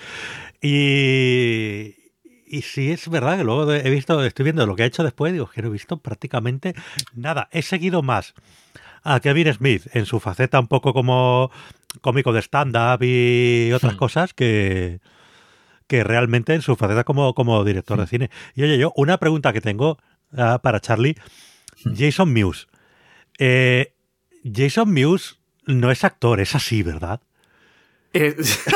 Y, y sí es verdad que luego he visto, estoy viendo lo que ha hecho después, digo, que no he visto prácticamente nada. He seguido más a Kevin Smith en su faceta un poco como cómico de stand-up y otras hmm. cosas que, que realmente en su faceta como, como director hmm. de cine. Y oye, yo, una pregunta que tengo uh, para Charlie. Hmm. Jason Mewes. Eh, Jason Mewes no es actor, es así, ¿verdad? Eh,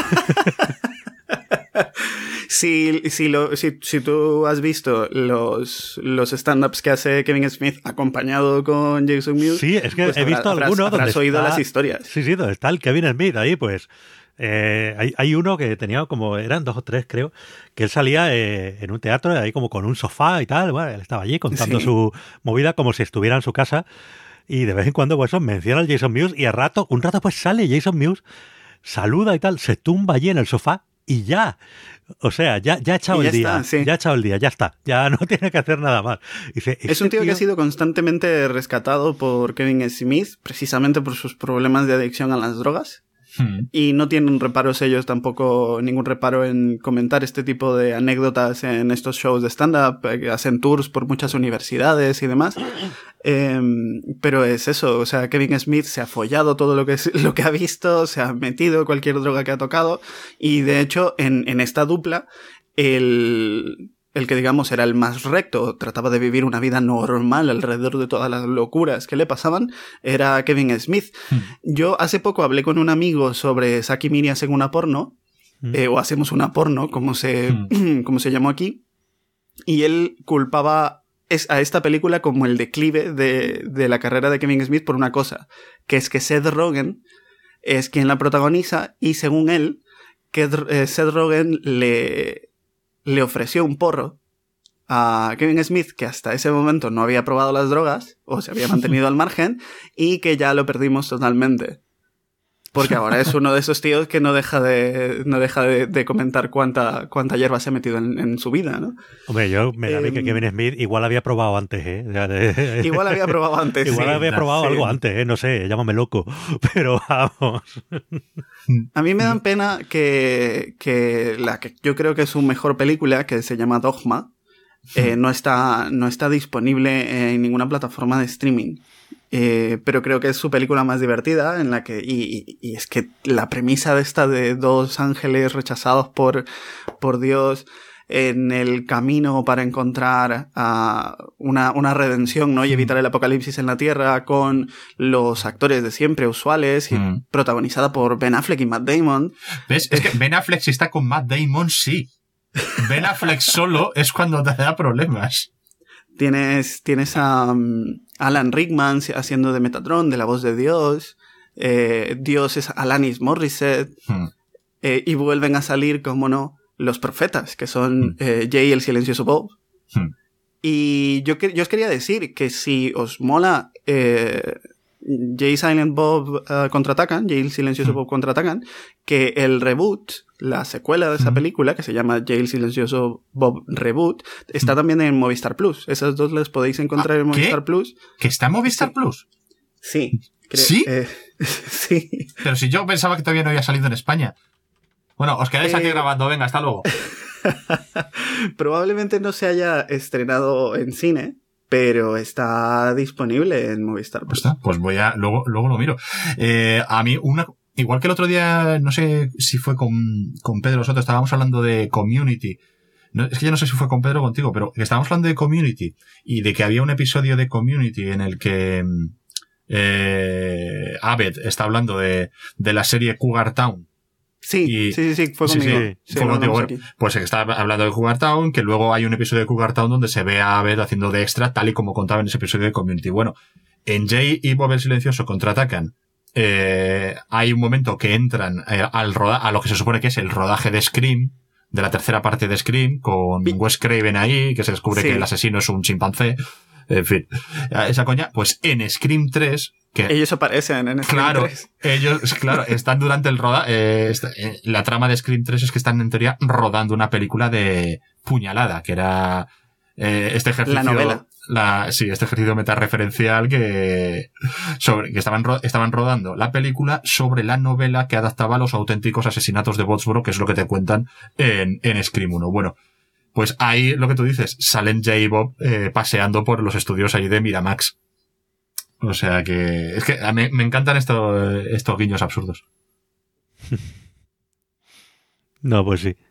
si, si, lo, si, si tú has visto los, los stand-ups que hace Kevin Smith acompañado con Jason Mewes... Sí, es que pues he visto habrás, alguno habrás donde oído está, las historias. Sí, sí, donde está el Kevin Smith ahí, pues... Eh, hay, hay uno que tenía como, eran dos o tres creo, que él salía eh, en un teatro ahí como con un sofá y tal, bueno, él estaba allí contando sí. su movida como si estuviera en su casa. Y de vez en cuando, pues, eso, menciona al Jason Mewes y a rato, un rato pues sale Jason Mewes, saluda y tal, se tumba allí en el sofá y ya. O sea, ya, ya ha echado Y ya el día. está, sí. Ya ha echado el día, ya está. Ya no tiene que hacer nada más. Dice, Es este un tío, que ha sido constantemente rescatado por Kevin Smith, precisamente por sus problemas de adicción a las drogas. Hmm. Y no tienen reparos ellos tampoco, ningún reparo en comentar este tipo de anécdotas en estos shows de stand-up, eh, hacen tours por muchas universidades y demás. Eh, pero es eso, o sea, Kevin Smith se ha follado todo lo que, es, lo que ha visto, se ha metido cualquier droga que ha tocado, y de hecho, en, en esta dupla, el... el que digamos era el más recto, trataba de vivir una vida normal alrededor de todas las locuras que le pasaban, era Kevin Smith. Hmm. Yo hace poco hablé con un amigo sobre Zack y Miri hacen una porno, Mm. eh, o hacemos una porno, como se, Hmm. como se llamó aquí, y él culpaba es- a esta película como el declive de, de la carrera de Kevin Smith por una cosa, que es que Seth Rogen es quien la protagoniza, y según él, que eh, Seth Rogen le le ofreció un porro a Kevin Smith, que hasta ese momento no había probado las drogas, o se había mantenido al margen, y que ya lo perdimos totalmente. Porque ahora es uno de esos tíos que no deja de, no deja de, de comentar cuánta, cuánta hierba se ha metido en, en su vida, ¿no? Hombre, yo me da a mí que Em, Kevin Smith igual había probado antes, ¿eh? O sea, de- Igual había probado antes. Igual sí. había probado sí. algo antes, ¿eh? No sé, llámame loco. Pero vamos. A mí me dan pena que, que la que yo creo que es su mejor película, que se llama Dogma, eh, no está, no está disponible en ninguna plataforma de streaming. Eh, pero creo que es su película más divertida, en la que, y, y, y es que la premisa de esta de dos ángeles rechazados por, por Dios en el camino para encontrar uh, una, una redención, ¿no? Y evitar el apocalipsis en la Tierra, con los actores de siempre usuales, y Mm. protagonizada por Ben Affleck y Matt Damon. ¿Ves? Es que Ben Affleck, si está con Matt Damon, sí. Ben Affleck solo es cuando te da problemas. Tienes, tienes a um, Alan Rickman haciendo de Metatron, de la voz de Dios. Eh, Dios es Alanis Morissette. Hmm. Eh, y vuelven a salir, como no, los profetas, que son Hmm. eh, Jay el silencioso Bob. Hmm. Y yo, que- yo os quería decir que si os mola eh, Jay Silent Bob uh, contraatacan, Jay el silencioso Mm. Bob contraatacan, que el reboot, la secuela de esa Mm. película, que se llama Jay el silencioso Bob Reboot, está Mm. también en Movistar Plus. Esas dos las podéis encontrar en ¿Qué? Movistar Plus. ¿Que está en Movistar Sí. Plus? Sí. Cre- ¿Sí? eh, sí. Pero si yo pensaba que todavía no había salido en España. Bueno, os quedáis aquí Eh, grabando. Venga, hasta luego. Probablemente no se haya estrenado en cine, pero está disponible en Movistar Pues Plus. está, pues voy a, luego, luego lo miro. Eh, a mí, una, igual que el otro día, no sé si fue con, con Pedro Soto, estábamos hablando de Community. No, es que yo no sé si fue con Pedro o contigo, pero que estábamos hablando de Community y de que había un episodio de Community en el que eh, Abed está hablando de, de la serie Cougar Town. Sí, Y- sí, sí, sí, fue Sí, conmigo. sí, Sí, fue lo contigo, hablamos bueno, aquí. pues está hablando de Cougar Town, que luego hay un episodio de Cougar Town donde se ve a Abed haciendo de extra, tal y como contaba en ese episodio de Community. Bueno, en Jay y Bob el Silencioso contraatacan. Eh, hay un momento que entran eh, al roda a lo que se supone que es el rodaje de Scream, de la tercera parte de Scream, con Vi- Wes Craven ahí, que se descubre Sí. que el asesino es un chimpancé. En fin, esa coña. Pues en Scream tres, que Ellos aparecen en Scream Claro, tres. ellos, claro, están durante el roda, eh, esta- eh, la trama de Scream tres es que están en teoría rodando una película de Puñalada, que era eh, este ejercicio. La novela. la- sí, este ejercicio metareferencial que, sobre, que estaban, ro- estaban rodando la película sobre la novela que adaptaba a los auténticos asesinatos de Bootsboro, que es lo que te cuentan en, en Scream uno. Bueno, pues ahí lo que tú dices, salen Jay y Bob eh, paseando por los estudios ahí de Miramax. O sea que, es que a mí me encantan estos, estos guiños absurdos. No, pues sí.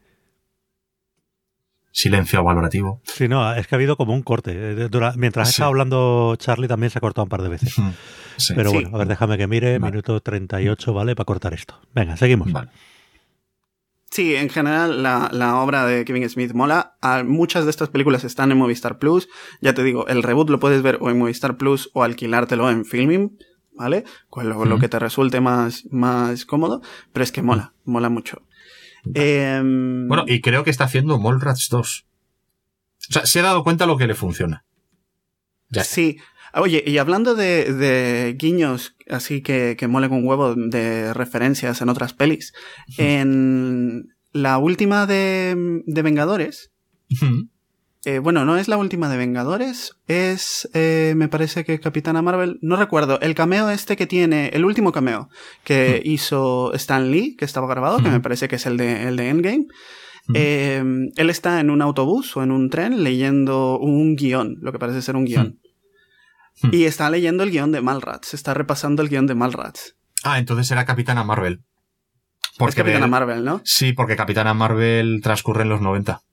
Silencio valorativo. Sí, no, es que ha habido como un corte. Eh, dura- Mientras Sí. estaba hablando Charlie también se ha cortado un par de veces. Sí. Pero Sí. bueno, a ver, déjame que mire. Vale. Minuto treinta y ocho, ¿vale? Para cortar esto. Venga, seguimos. Vale. Sí, en general la, la obra de Kevin Smith mola. Ah, muchas de estas películas están en Movistar Plus. Ya te digo, el reboot lo puedes ver o en Movistar Plus o alquilártelo en Filming, ¿vale? Con lo, lo Ujú. que te resulte más, más cómodo. Pero es que mola, mola mucho. Em, Bueno, y creo que está haciendo Mallrats dos. O sea, se ha dado cuenta lo que le funciona. Ya está. Sí. Oye, y hablando de, de guiños así que, que molen un huevo de referencias en otras pelis, en la última de, de Vengadores... Ujú. Eh, bueno, no es la última de Vengadores, es, eh, me parece que Capitana Marvel, no recuerdo, el cameo este que tiene, el último cameo que Mm. hizo Stan Lee, que estaba grabado, que Mm. me parece que es el de, el de Endgame. Mm. Eh, él está en un autobús o en un tren leyendo un guión, lo que parece ser un guión. Mm. Y está leyendo el guión de Mallrats, está repasando el guión de Mallrats. Ah, entonces era Capitana Marvel. Es Capitana de- Marvel, ¿no? Sí, porque Capitana Marvel transcurre en los noventa.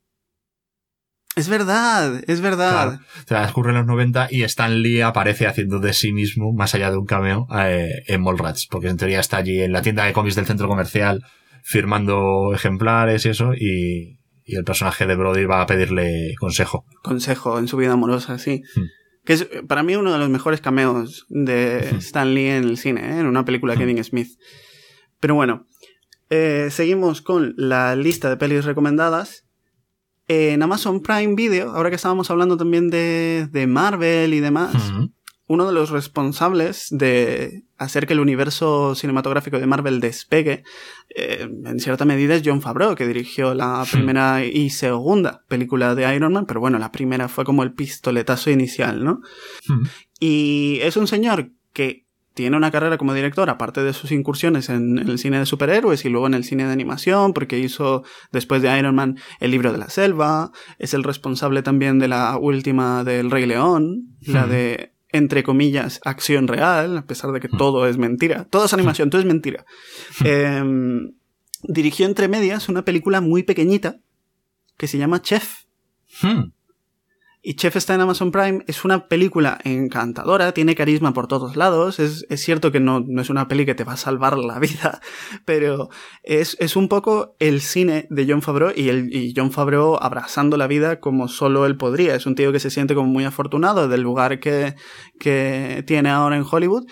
Es verdad, es verdad. Claro, transcurre en los noventa y Stan Lee aparece haciendo de sí mismo, más allá de un cameo, eh, en Mallrats, porque en teoría está allí en la tienda de cómics del centro comercial firmando ejemplares y eso, y, y el personaje de Brody va a pedirle consejo. Consejo en su vida amorosa, sí. Hmm. Que es para mí uno de los mejores cameos de Hmm. Stan Lee en el cine, ¿eh? En una película de Hmm. Kevin Smith. Pero bueno, eh, seguimos con la lista de pelis recomendadas. En Amazon Prime Video, ahora que estábamos hablando también de, de Marvel y demás, Ujú. uno de los responsables de hacer que el universo cinematográfico de Marvel despegue, eh, en cierta medida es Jon Favreau, que dirigió la primera y segunda película de Iron Man, pero bueno, la primera fue como el pistoletazo inicial, ¿no? Ujú. Y es un señor que tiene una carrera como director, aparte de sus incursiones en, en el cine de superhéroes y luego en el cine de animación, porque hizo, después de Iron Man, El libro de la selva, es el responsable también de la última del Rey León, la Hmm. de, entre comillas, acción real, a pesar de que todo es mentira. Todo es animación, todo es mentira. Eh, dirigió entre medias una película muy pequeñita que se llama Chef. Hmm. Y Chef está en Amazon Prime, es una película encantadora, tiene carisma por todos lados, es, es cierto que no, no es una peli que te va a salvar la vida, pero es, es un poco el cine de Jon Favreau y, el, y Jon Favreau abrazando la vida como solo él podría. Es un tío que se siente como muy afortunado del lugar que, que tiene ahora en Hollywood,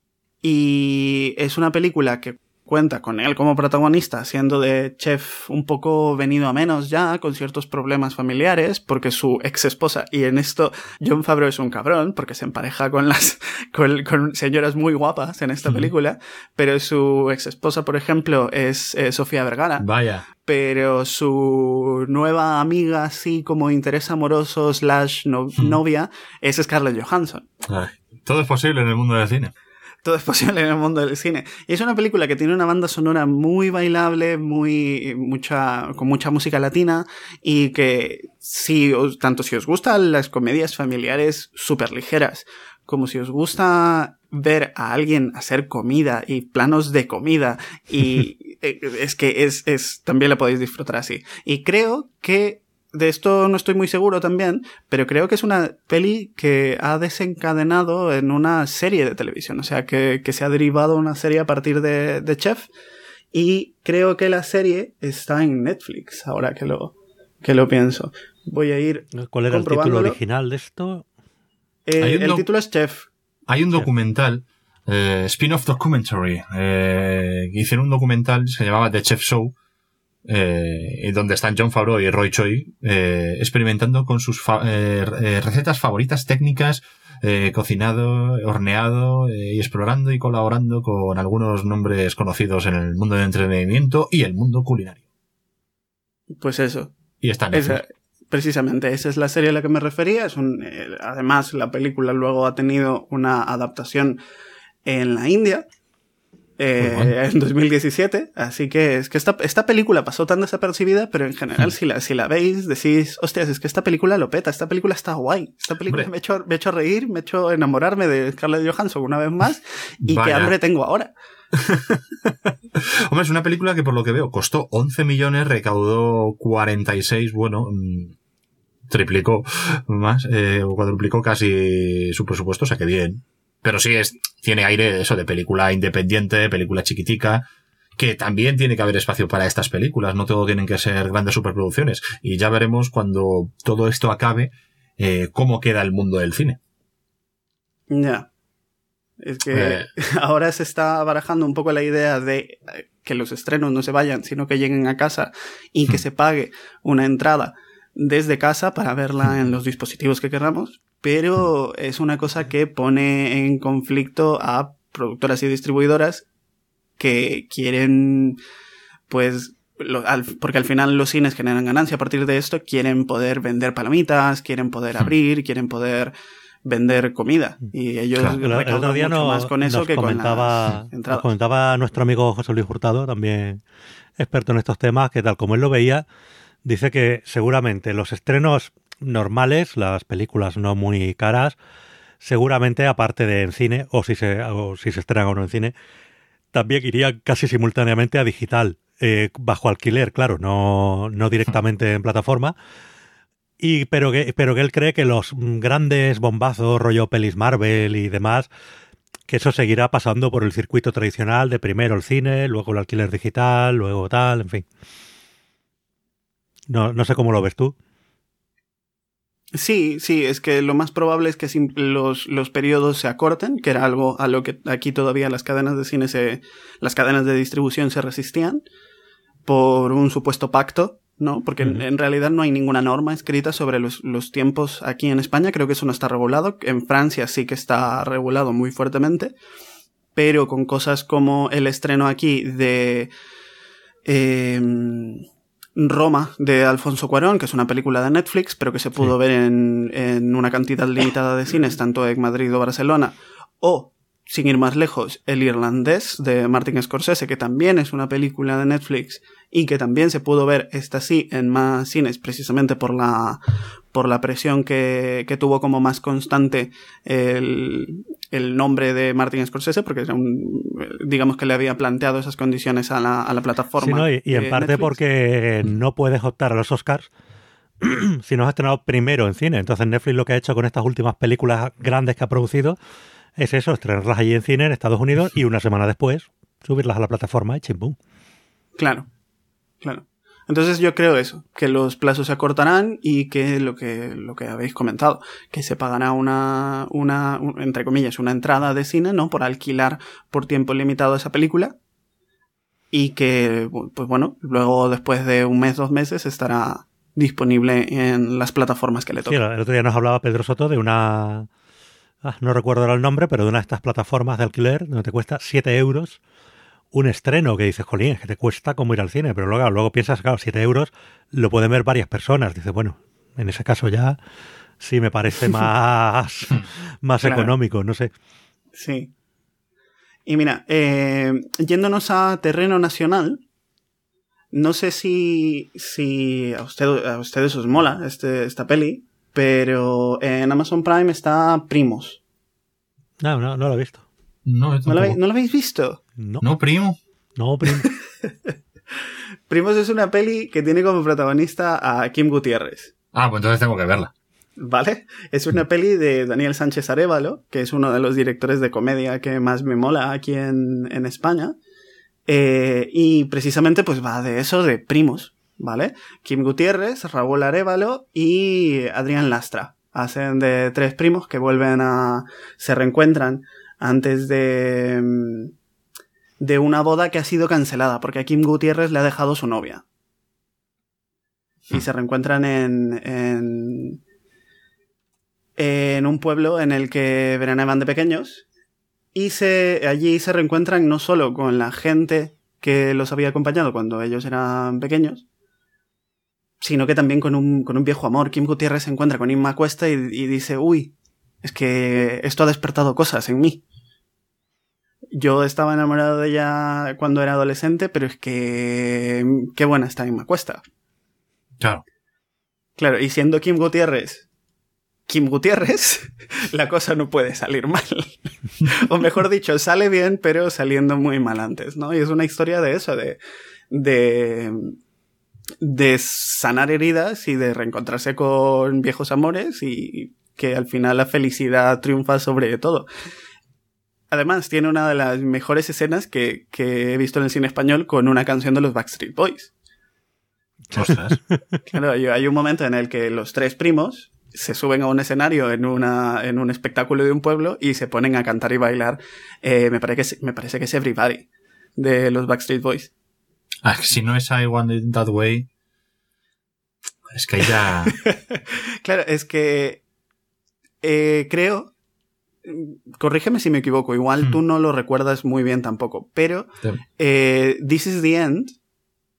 y es una película que cuenta con él como protagonista, siendo de chef un poco venido a menos ya, con ciertos problemas familiares, porque su ex esposa, y en esto Jon Favreau es un cabrón, porque se empareja con las con, con señoras muy guapas en esta película, pero su ex esposa, por ejemplo, es eh, Sofía Vergara. Vaya. Pero su nueva amiga, así como interés amoroso slash no, novia, es Scarlett Johansson. Ay, todo es posible en el mundo del cine. Todo es posible en el mundo del cine. Y es una película que tiene una banda sonora muy bailable, muy mucha con mucha música latina, y que si os, tanto si os gustan las comedias familiares súper ligeras, como si os gusta ver a alguien hacer comida y planos de comida, y es que es, es también la podéis disfrutar así. Y creo que de esto no estoy muy seguro también, pero creo que es una peli que ha desencadenado en una serie de televisión, o sea, que, que se ha derivado una serie a partir de, de Chef, y creo que la serie está en Netflix, ahora que lo, que lo pienso. Voy a ir ¿Cuál era el título comprobándolo. original de esto? Eh, Hay un el doc- título es Chef. Hay un documental, eh, spin-off documentary, eh, hicieron un documental, se llamaba The Chef Show, eh, donde están Jon Favreau y Roy Choi eh, experimentando con sus fa- eh, eh, recetas favoritas técnicas, eh, cocinado, horneado, eh, y explorando y colaborando con algunos nombres conocidos en el mundo del entretenimiento y el mundo culinario. Pues eso. Y está en Netflix. Esa, precisamente, esa es la serie a la que me refería. Es un, eh, además, la película luego ha tenido una adaptación en la India. Eh, Muy bueno. en dos mil diecisiete, así que es que esta, esta película pasó tan desapercibida, pero en general, si la, si la veis, decís, hostias, es que esta película lo peta, esta película está guay, esta película Hombre. me ha hecho, me ha hecho reír, me ha hecho enamorarme de Scarlett Johansson una vez más, y Vaya. qué hambre tengo ahora. Hombre, es una película que por lo que veo costó once millones, recaudó cuarenta y seis, bueno, mm, triplicó más, eh, o cuadruplicó casi su presupuesto, o sea que bien. Pero sí es, tiene aire de eso, de película independiente, película chiquitica, que también tiene que haber espacio para estas películas, no todo tienen que ser grandes superproducciones. Y ya veremos cuando todo esto acabe, eh, cómo queda el mundo del cine. Ya. Es que Eh. ahora se está barajando un poco la idea de que los estrenos no se vayan, sino que lleguen a casa y que se pague una entrada desde casa para verla en los dispositivos que queramos, pero es una cosa que pone en conflicto a productoras y distribuidoras que quieren, pues, lo, al, porque al final los cines generan ganancia a partir de esto, quieren poder vender palomitas, quieren poder abrir, quieren poder vender comida. Y ellos claro, recaudan el otro día mucho no, más con eso que comentaba, con las entradas. Nos comentaba nuestro amigo José Luis Hurtado, también experto en estos temas, que tal como él lo veía, dice que seguramente los estrenos normales, las películas no muy caras, seguramente aparte de en cine, o si se, o si se estrenan o no en cine, también irían casi simultáneamente a digital, eh, bajo alquiler, claro, no, no directamente en plataforma. Y, pero, que, pero que él cree que los grandes bombazos, rollo pelis Marvel y demás, que eso seguirá pasando por el circuito tradicional de primero el cine, luego el alquiler digital, luego tal, en fin. No, no sé cómo lo ves tú. Sí, sí, es que lo más probable es que los, los periodos se acorten, que era algo a lo que aquí todavía las cadenas de cine se, las cadenas de distribución se resistían por un supuesto pacto, ¿no? Porque uh-huh. en, en realidad no hay ninguna norma escrita sobre los, los tiempos aquí en España, creo que eso no está regulado. En Francia sí que está regulado muy fuertemente, pero con cosas como el estreno aquí de eh, Roma de Alfonso Cuarón, que es una película de Netflix, pero que se pudo sí. ver en, en una cantidad limitada de cines, tanto en Madrid o Barcelona, o, sin ir más lejos, El Irlandés de Martin Scorsese, que también es una película de Netflix y que también se pudo ver, esta sí, en más cines, precisamente por la, por la presión que, que tuvo como más constante el, el nombre de Martin Scorsese, porque era un, digamos que le había planteado esas condiciones a la, a la plataforma. Sí, ¿no? Y, y en parte Netflix. Porque no puedes optar a los Oscars si no has estrenado primero en cine. Entonces Netflix lo que ha hecho con estas últimas películas grandes que ha producido es eso, estrenarlas allí en cine en Estados Unidos y una semana después subirlas a la plataforma y chimpum. Claro, claro. Entonces yo creo eso, que los plazos se acortarán y que lo que lo que habéis comentado, que se pagará una, una entre comillas, una entrada de cine, ¿no? Por alquilar por tiempo limitado esa película y que, pues bueno, luego después de un mes, dos meses estará disponible en las plataformas que le tocan. Sí, el otro día nos hablaba Pedro Soto de una... Ah, no recuerdo ahora el nombre, pero de una de estas plataformas de alquiler donde te cuesta siete euros un estreno, que dices, jolín, es que te cuesta como ir al cine, pero luego, luego piensas, claro, siete euros lo pueden ver varias personas. Dices, bueno, en ese caso ya sí me parece más, más claro. económico, no sé. Sí. Y mira, eh, yéndonos a terreno nacional, no sé si, si a, usted, a ustedes os mola este, esta peli, pero en Amazon Prime está Primos. No, no, no lo he visto. No, ¿No, lo, ¿No lo habéis visto? No, no Primo. No, Primo. Primos es una peli que tiene como protagonista a Kim Gutiérrez. Ah, pues entonces tengo que verla. ¿Vale? Es una peli de Daniel Sánchez Arévalo, que es uno de los directores de comedia que más me mola aquí en, en España. Eh, y precisamente pues va de eso, de primos, ¿vale? Kim Gutiérrez, Raúl Arévalo y Adrián Lastra. Hacen de tres primos que vuelven a... se reencuentran antes de... de una boda que ha sido cancelada, porque a Kim Gutiérrez le ha dejado su novia. Y se reencuentran en... en en un pueblo en el que veraneaban de pequeños y se, allí se reencuentran no solo con la gente que los había acompañado cuando ellos eran pequeños, sino que también con un, con un viejo amor. Kim Gutiérrez se encuentra con Inma Cuesta y, y dice, uy, es que esto ha despertado cosas en mí. Yo estaba enamorado de ella cuando era adolescente, pero es que qué buena está Inma Cuesta. Claro. Claro, y siendo Kim Gutiérrez Kim Gutiérrez, la cosa no puede salir mal. O mejor dicho, sale bien, pero saliendo muy mal antes, ¿no? Y es una historia de eso, de, de, de sanar heridas y de reencontrarse con viejos amores y que al final la felicidad triunfa sobre todo. Además, tiene una de las mejores escenas que, que he visto en el cine español con una canción de los Backstreet Boys. Ostras. Claro, hay un momento en el que los tres primos se suben a un escenario en una en un espectáculo de un pueblo y se ponen a cantar y bailar. Eh, me, parece que, me parece que es Everybody, de los Backstreet Boys. Ah, si no es I Want It That Way, es que ya... Claro, es que eh, creo... Corrígeme si me equivoco, igual hmm. tú no lo recuerdas muy bien tampoco, pero sí. eh, This Is The End,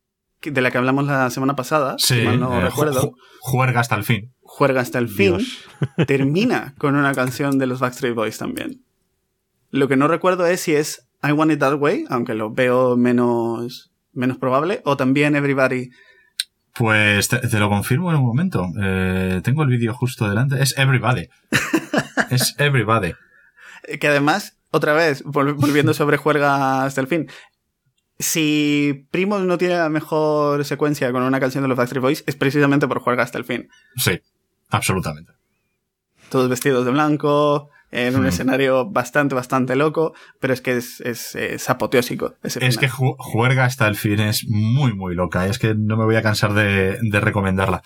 de la que hablamos la semana pasada, Sí, si mal no eh, recuerdo, ju- juerga hasta el fin. Juerga hasta el fin, Dios. termina con una canción de los Backstreet Boys también. Lo que no recuerdo es si es I Want It That Way, aunque lo veo menos, menos probable, o también Everybody. Pues te, te lo confirmo en un momento. Eh, tengo el vídeo justo delante. Es Everybody. Es Everybody. Que además, otra vez, vol- volviendo sobre Juerga hasta el fin, si Primos no tiene la mejor secuencia con una canción de los Backstreet Boys, es precisamente por Juerga hasta el fin. Sí, absolutamente. Todos vestidos de blanco, en un Hmm. escenario bastante, bastante loco, pero es que es, es, es apoteósico ese Es final. que ju- juerga hasta el fin es muy, muy loca. Es que no me voy a cansar de, de recomendarla.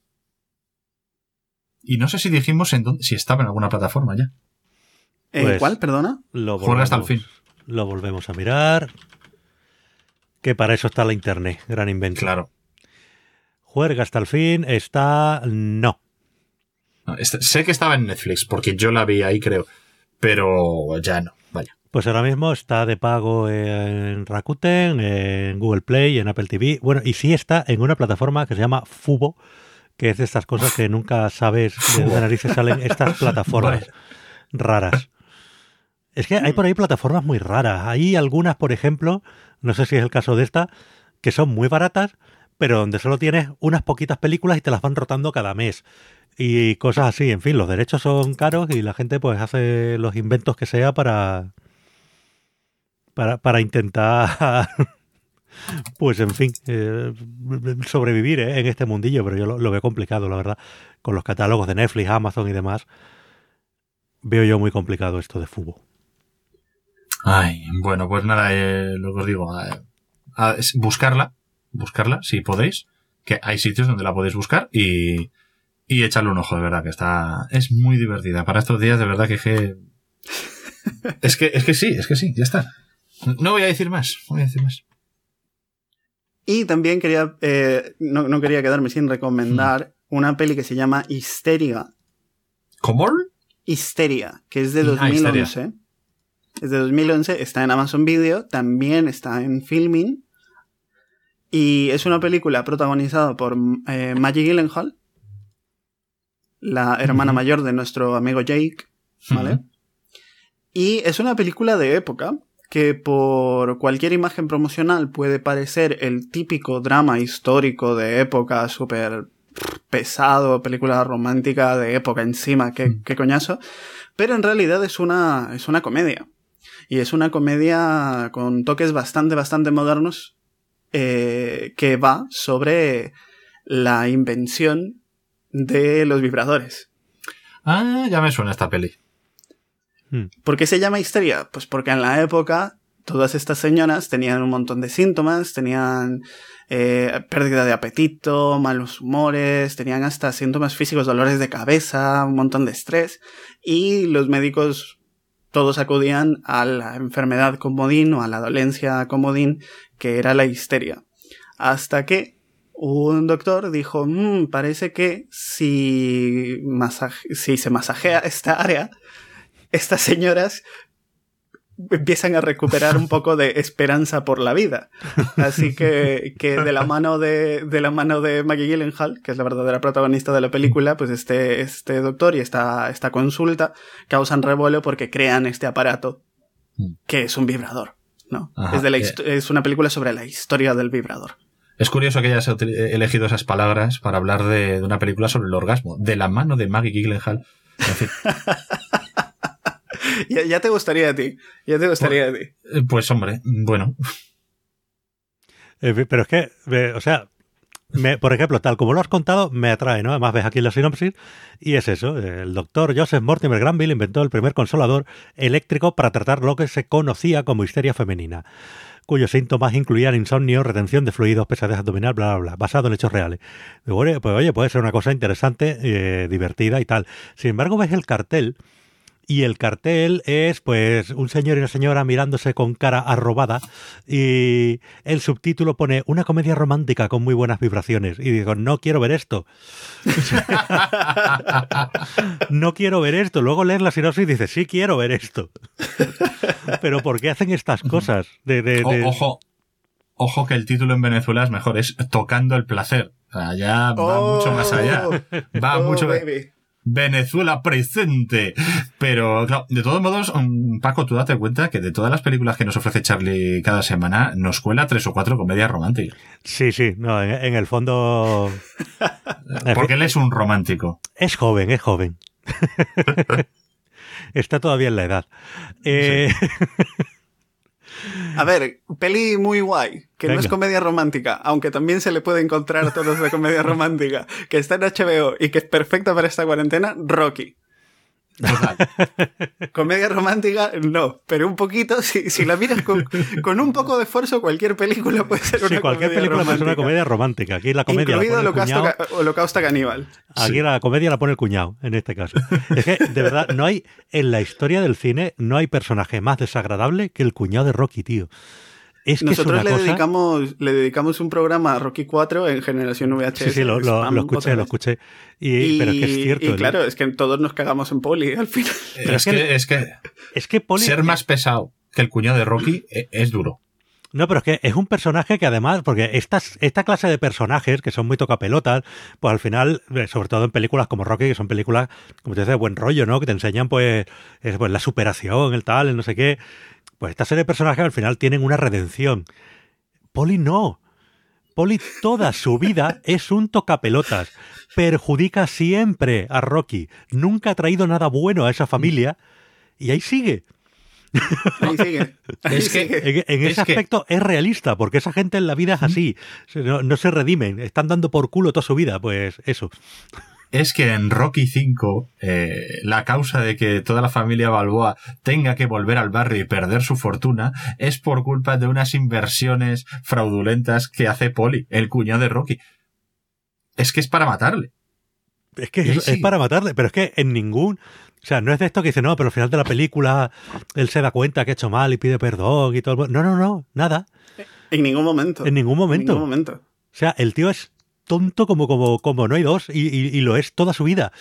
Y no sé si dijimos en dónde, si estaba en alguna plataforma ya. Eh, Pues- ¿Cuál? Perdona. Lo Juerga hasta el volvemos- fin. Lo volvemos a mirar. Que para eso está la internet. Gran invento. Claro. Juerga hasta el fin. Está... No. No, este- sé que estaba en Netflix, porque yo la vi ahí, creo. Pero ya no. Vaya. Pues ahora mismo está de pago en Rakuten, en Google Play, en Apple T V. Bueno, y sí está en una plataforma que se llama Fubo, que es de estas cosas que nunca sabes de dónde narices salen estas plataformas Vale. raras. Es que hay por ahí plataformas muy raras. Hay algunas, por ejemplo, no sé si es el caso de esta, que son muy baratas, pero donde solo tienes unas poquitas películas y te las van rotando cada mes. Y cosas así. En fin, los derechos son caros y la gente pues hace los inventos que sea para... Para, para intentar, pues en fin, eh, sobrevivir eh, en este mundillo, pero yo lo, lo veo complicado, la verdad. Con los catálogos de Netflix, Amazon y demás, veo yo muy complicado esto de Fubo. Ay, bueno, pues nada, eh, lo que os digo, eh, a- es buscarla, buscarla, si podéis, que hay sitios donde la podéis buscar y, y echarle un ojo, de verdad, que está, es muy divertida. Para estos días, de verdad que, que es que, es que sí, es que sí, ya está. No voy a decir más, no voy a decir más. Y también quería, eh, no, no quería quedarme sin recomendar una peli que se llama Histeria. ¿Cómo? Histeria, que es de Ah, dos mil once. Histeria. Es de dos mil once, está en Amazon Video, también está en Filmin. Y es una película protagonizada por eh, Maggie Gyllenhaal, la hermana Ujú. mayor de nuestro amigo Jake, ¿vale? Ujú. Y es una película de época que por cualquier imagen promocional puede parecer el típico drama histórico de época, súper pesado, película romántica de época encima, qué, qué coñazo. Pero en realidad es una, es una comedia. Y es una comedia con toques bastante, bastante modernos, eh, que va sobre la invención de los vibradores. Ah, ya me suena esta peli. ¿Por qué se llama histeria? Pues porque en la época todas estas señoras tenían un montón de síntomas, tenían eh, pérdida de apetito, malos humores, tenían hasta síntomas físicos, dolores de cabeza, un montón de estrés, y los médicos todos acudían a la enfermedad comodín o a la dolencia comodín, que era la histeria. Hasta que un doctor dijo, mmm, parece que si, masaje- si se masajea esta área, estas señoras empiezan a recuperar un poco de esperanza por la vida. Así que, que de la mano de, de la mano de Maggie Gyllenhaal, que es la verdadera protagonista de la película, pues este, este doctor y esta, esta consulta causan revuelo porque crean este aparato que es un vibrador, ¿no? Ajá, es, de la eh. histo- es una película sobre la historia del vibrador. Es curioso que hayas util- elegido esas palabras para hablar de, de una película sobre el orgasmo, de la mano de Maggie Gyllenhaal. En fin, Ya, ya te gustaría a ti, ya te gustaría a ti. eh, pues hombre, bueno. Eh, pero es que, eh, o sea, me- por ejemplo, tal como lo has contado, me atrae, ¿no? Además ves aquí la sinopsis y es eso. El doctor Joseph Mortimer Granville inventó el primer consolador eléctrico para tratar lo que se conocía como histeria femenina, cuyos síntomas incluían insomnio, retención de fluidos, pesadez abdominal, bla, bla, bla, basado en hechos reales. Digo, oye, pues oye, puede ser una cosa interesante, eh, divertida y tal. Sin embargo, ves el cartel y el cartel es pues un señor y una señora mirándose con cara arrobada y el subtítulo pone una comedia romántica con muy buenas vibraciones y digo, no quiero ver esto. No quiero ver esto. Luego lees la sinopsis y dices, sí quiero ver esto. Pero ¿por qué hacen estas cosas? De, de, de... O- ojo, ojo que el título en Venezuela es mejor, es Tocando el placer. O sea, ya va Oh, mucho más allá. Va oh, mucho más... baby. Venezuela presente. Pero, claro, de todos modos, um, Paco, tú date cuenta que de todas las películas que nos ofrece Charlie cada semana, nos cuela tres o cuatro comedias románticas. Sí, sí, no, en, en el fondo... Porque él es un romántico. Es joven, es joven. Está todavía en la edad. Eh... Sí. A ver, peli muy guay, que Venga. no es comedia romántica, aunque también se le puede encontrar tonos de comedia romántica, que está en H B O y que es perfecta para esta cuarentena, Rocky. Total. Comedia romántica, no, pero un poquito, si, si la miras con, con un poco de esfuerzo, cualquier película puede ser una Sí, cualquier comedia película puede ser una romántica. comedia romántica. Aquí la comedia la Incluido pone el Holocausto, cuñado. Ca- Holocausto Caníbal. Aquí Sí. la comedia la pone el cuñado, en este caso. Es que, de verdad, no hay, en la historia del cine, no hay personaje más desagradable que el cuñado de Rocky, tío. Es que Nosotros es una le, cosa... dedicamos, le dedicamos un programa a Rocky cuatro en Generación V H S. Sí, sí, lo, lo- Spam, lo escuché, otra lo vez. escuché. Y, Y, pero es que es cierto. y el- claro, es que todos nos cagamos en Poli al final. Pero es, es que- que, es que Es que Poli... ser más pesado que el cuñado de Rocky e- es duro. No, pero es que es un personaje que además, porque estas, esta clase de personajes que son muy tocapelotas, pues al final, eh, sobre todo en películas como Rocky, que son películas, como te dices, de buen rollo, ¿no? Que te enseñan pues, es, pues la superación, el tal, el no sé qué. Pues esta serie de personajes al final tienen una redención. Poli no. Poli toda su vida es un tocapelotas. Perjudica siempre a Rocky. Nunca ha traído nada bueno a esa familia. Y ahí sigue. Ahí sigue. Ahí Es que- sigue. En, en Es ese que- aspecto es realista, porque esa gente en la vida es así. No, no se redimen. Están dando por culo toda su vida. Pues eso. Es que en Rocky cinco, eh, la causa de que toda la familia Balboa tenga que volver al barrio y perder su fortuna es por culpa de unas inversiones fraudulentas que hace Poli, el cuñado de Rocky. Es que es para matarle. Es que Sí, es, sí. es para matarle, pero es que en ningún... O sea, no es de esto que dice, no, pero al final de la película él se da cuenta que ha hecho mal y pide perdón y todo. el- No, no, no, nada. En ningún momento. En ningún momento. En ningún momento. O sea, el tío es tonto como, como, como no hay dos y, y- y lo es toda su vida.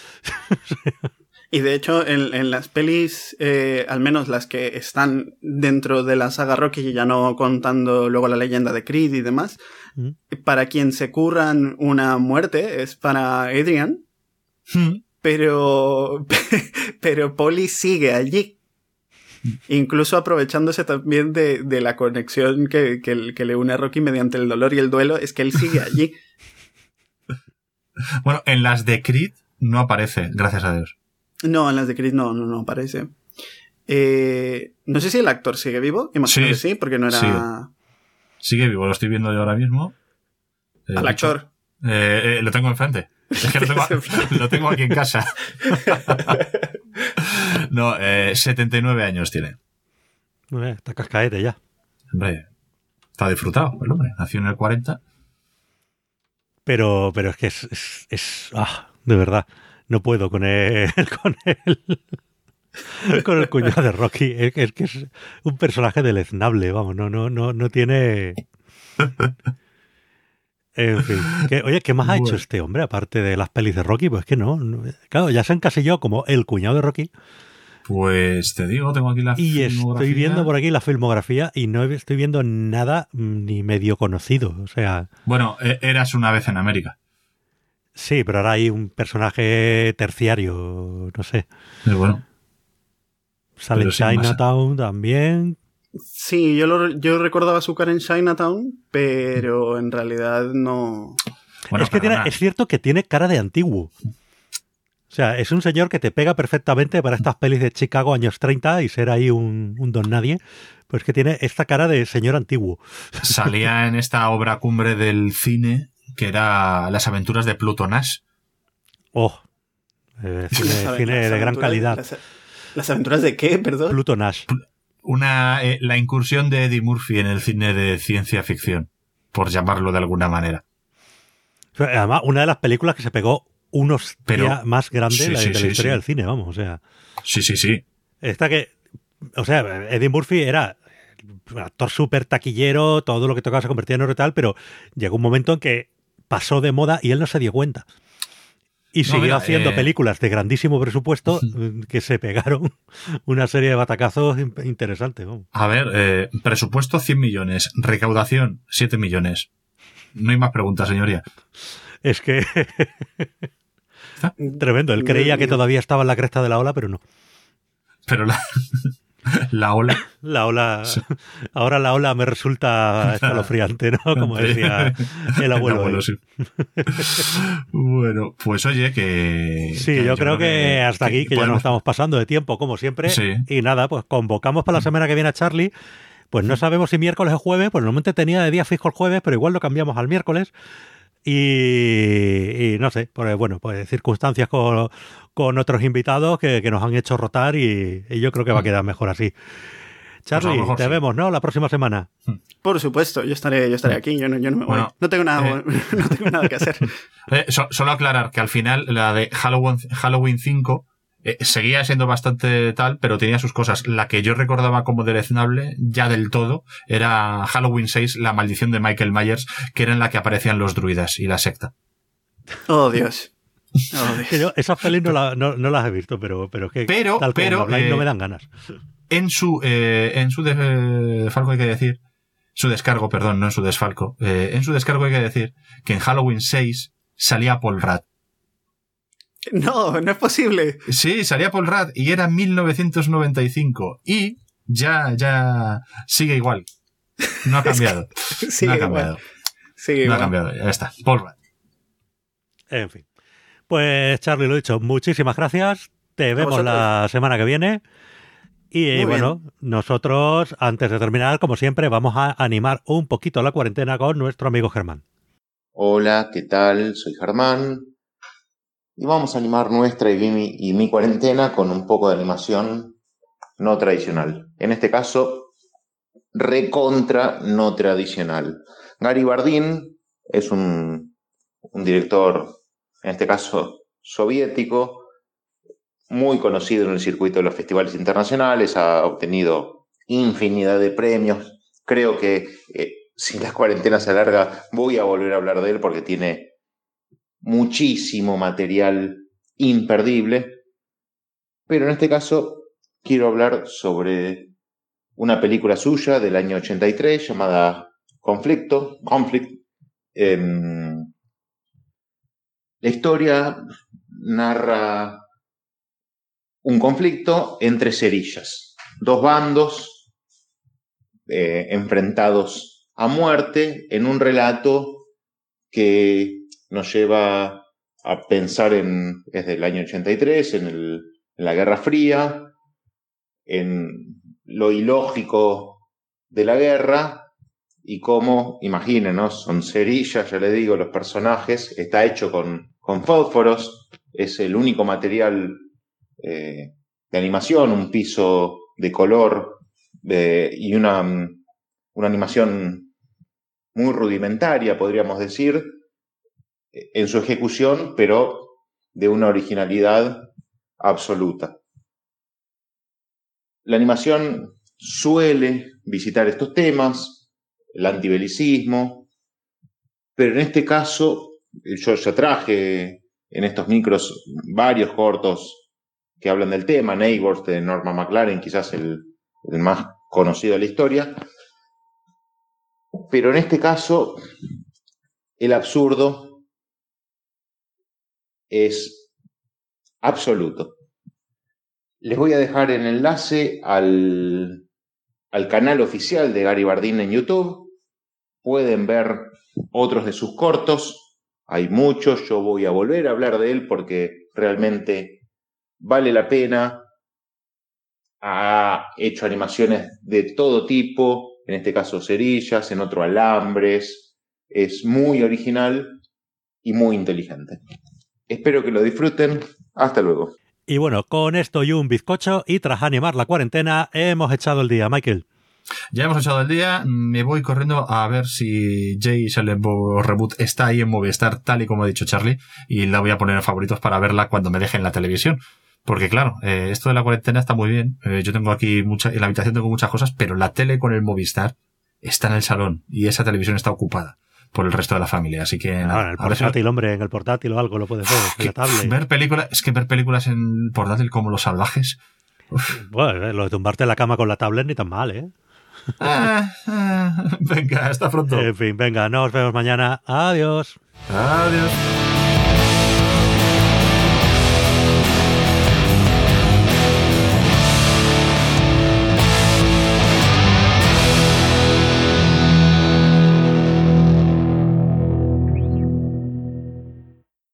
Y de hecho, en, en las pelis, eh, al menos las que están dentro de la saga Rocky, ya no contando luego la leyenda de Creed y demás, Mm. para quien se curran una muerte es para Adrian, Hmm. pero, pero Polly sigue allí. Incluso aprovechándose también de, de la conexión que, que, que le une a Rocky mediante el dolor y el duelo, es que él sigue allí. Bueno, en las de Creed no aparece, gracias a Dios. No, en las de Creed no, no, no aparece. Eh, no sé si el actor sigue vivo, imagino Sí, que sí, porque no era... sí. Sigue vivo, lo estoy viendo yo ahora mismo. Eh, Al de hecho, actor. eh, eh, lo tengo enfrente. Es que lo tengo, lo tengo aquí en casa. No, eh, setenta y nueve años tiene. Eh, Está cascaete ya. Hombre, está disfrutado el hombre. Nació en el cuarenta. Pero, pero es que es, es, es- ah, de verdad, no puedo con él, con él, con el cuñado de Rocky. Es, que- es que es un personaje deleznable, vamos, no, no, no, no tiene. En fin, que, oye, ¿qué más ha hecho Bueno. este hombre aparte de las pelis de Rocky? Pues que no, no- claro, ya se encasilló como el cuñado de Rocky Pues te digo, tengo aquí la y estoy filmografía. viendo por aquí la filmografía y no estoy viendo nada mm, ni medio conocido, o sea. Bueno, eh, eras una vez en América. Sí, pero ahora hay un personaje terciario, no sé. Es bueno. Sale en Pero sin más. Chinatown también. Sí, yo, lo, yo recordaba su cara en Chinatown, pero en realidad no... Bueno, es que tiene, perdona. es cierto que tiene cara de antiguo. O sea, es un señor que te pega perfectamente para estas pelis de Chicago años treinta y ser ahí un, un don nadie. Pues que tiene esta cara de señor antiguo. Salía en esta obra cumbre del cine que era Las aventuras de Pluto Nash. Oh, eh, cine, Las cine de gran aventuras- calidad. Las, ¿Las aventuras de qué, perdón? Pluto Nash. Una, eh, la incursión de Eddie Murphy en el cine de ciencia ficción, por llamarlo de alguna manera. O sea, además, una de las películas que se pegó unos Pero- días más grande sí, la, sí, de la sí, historia sí. del cine, vamos. O sea, Sí, sí, sí. esta que. O sea, Eddie Murphy era un actor súper taquillero, todo lo que tocaba se convertía en oro y tal, pero llegó un momento en que pasó de moda y él no se dio cuenta. Y siguió no, mira, haciendo eh... películas de grandísimo presupuesto que se pegaron una serie de batacazos interesantes. ¿No? A ver, eh, presupuesto cien millones, recaudación siete millones. No hay más preguntas, señoría. Es que... Tremendo. Él creía que todavía estaba en la cresta de la ola, pero no. Pero la... La ola. La ola. Sí. Ahora la ola me resulta escalofriante, ¿no? Como decía el abuelo. El abuelo sí. Bueno, pues oye, que. Sí, que yo, yo creo, creo que, que hasta que, aquí, que podemos... ya nos estamos pasando de tiempo, como siempre. Sí. Y nada, pues convocamos para la semana que viene a Charlie. Pues no sabemos si miércoles o jueves, pues normalmente tenía de día fijo el jueves, pero igual lo cambiamos al miércoles. Y, y no sé, pues bueno, pues circunstancias con, con otros invitados que, que nos han hecho rotar y, y yo creo que va a quedar mejor así. Charlie, pues te sí. vemos, ¿no? La próxima semana. Por supuesto, yo estaré, yo estaré aquí, yo no, yo no me voy. Bueno, no tengo nada, eh, no tengo nada que hacer. Eh, so, solo aclarar que al final la de Halloween, Halloween cinco eh, seguía siendo bastante tal, pero tenía sus cosas. La que yo recordaba como deleznable, ya del todo, era Halloween seis, La maldición de Michael Myers, que era en la que aparecían los druidas y la secta. Oh, Dios. Oh, Dios. Yo esas pelis no, la, no, no las he visto, pero, pero es que pero, tal como pero, habláis, eh, no me dan ganas. En su, eh, en su desfalco hay que decir, su descargo, perdón, no en su desfalco, eh, en su descargo hay que decir que en Halloween seis salía Paul Rudd. No, no es posible. Sí, salía Paul Rudd y era mil novecientos noventa y cinco y ya, ya sigue igual. No ha cambiado. Sigue no ha cambiado. Igual. Sigue no igual. ha cambiado. Ya está. Paul Rudd. En fin. Pues Charlie, lo he dicho, muchísimas gracias. Te vemos la semana que viene. Y Muy bueno, bien. nosotros, antes de terminar, como siempre, vamos a animar un poquito la cuarentena con nuestro amigo Germán. Hola, ¿qué tal? Soy Germán. Y vamos a animar nuestra y mi, y mi cuarentena con un poco de animación no tradicional. En este caso, recontra no tradicional. Gary Bardin es un, un director, en este caso soviético, muy conocido en el circuito de los festivales internacionales, ha obtenido infinidad de premios. Creo que eh, si la cuarentena se alarga, voy a volver a hablar de él porque tiene muchísimo material imperdible, pero en este caso quiero hablar sobre una película suya del año ochenta y tres llamada Conflicto, Conflict. Eh, la historia narra un conflicto entre cerillas, dos bandos eh, enfrentados a muerte en un relato que nos lleva a pensar en, desde el año ochenta y tres, en, el, en la Guerra Fría, en lo ilógico de la guerra y cómo, imagínenos, son cerillas, ya le digo, los personajes, está hecho con, con fósforos, es el único material eh, de animación, un piso de color eh, y una, una animación muy rudimentaria, podríamos decir, en su ejecución, pero de una originalidad absoluta. La animación suele visitar estos temas, el antibelicismo, pero en este caso, yo ya traje en estos micros varios cortos que hablan del tema, Neighbors de Norma McLaren, quizás el, el más conocido de la historia, pero en este caso, el absurdo es absoluto. Les voy a dejar el enlace al, al canal oficial de Gary Bardin en YouTube. Pueden ver otros de sus cortos. Hay muchos. Yo voy a volver a hablar de él porque realmente vale la pena. Ha hecho animaciones de todo tipo. En este caso cerillas, en otro alambres. Es muy original y muy inteligente. Espero que lo disfruten. Hasta luego. Y bueno, con esto y un bizcocho y tras animar la cuarentena, hemos echado el día, Michael. Ya hemos echado el día. Me voy corriendo a ver si Jay Silent Bob Reboot está ahí en Movistar, tal y como ha dicho Charlie, y la voy a poner en favoritos para verla cuando me dejen la televisión. Porque claro, eh, esto de la cuarentena está muy bien. Eh, yo tengo aquí mucha, en la habitación tengo muchas cosas, pero la tele con el Movistar está en el salón y esa televisión está ocupada. por el resto de la familia. Así que nada, Ah, en el portátil, hombre, en el portátil o algo lo puedes ver, en la tablet. Ver películas, es que ver películas en portátil como Los Salvajes. Uf. Bueno, lo de tumbarte en la cama con la tablet ni tan mal, ¿eh? Ah, ah, venga, hasta pronto. En fin, venga, nos vemos mañana. Adiós. Adiós.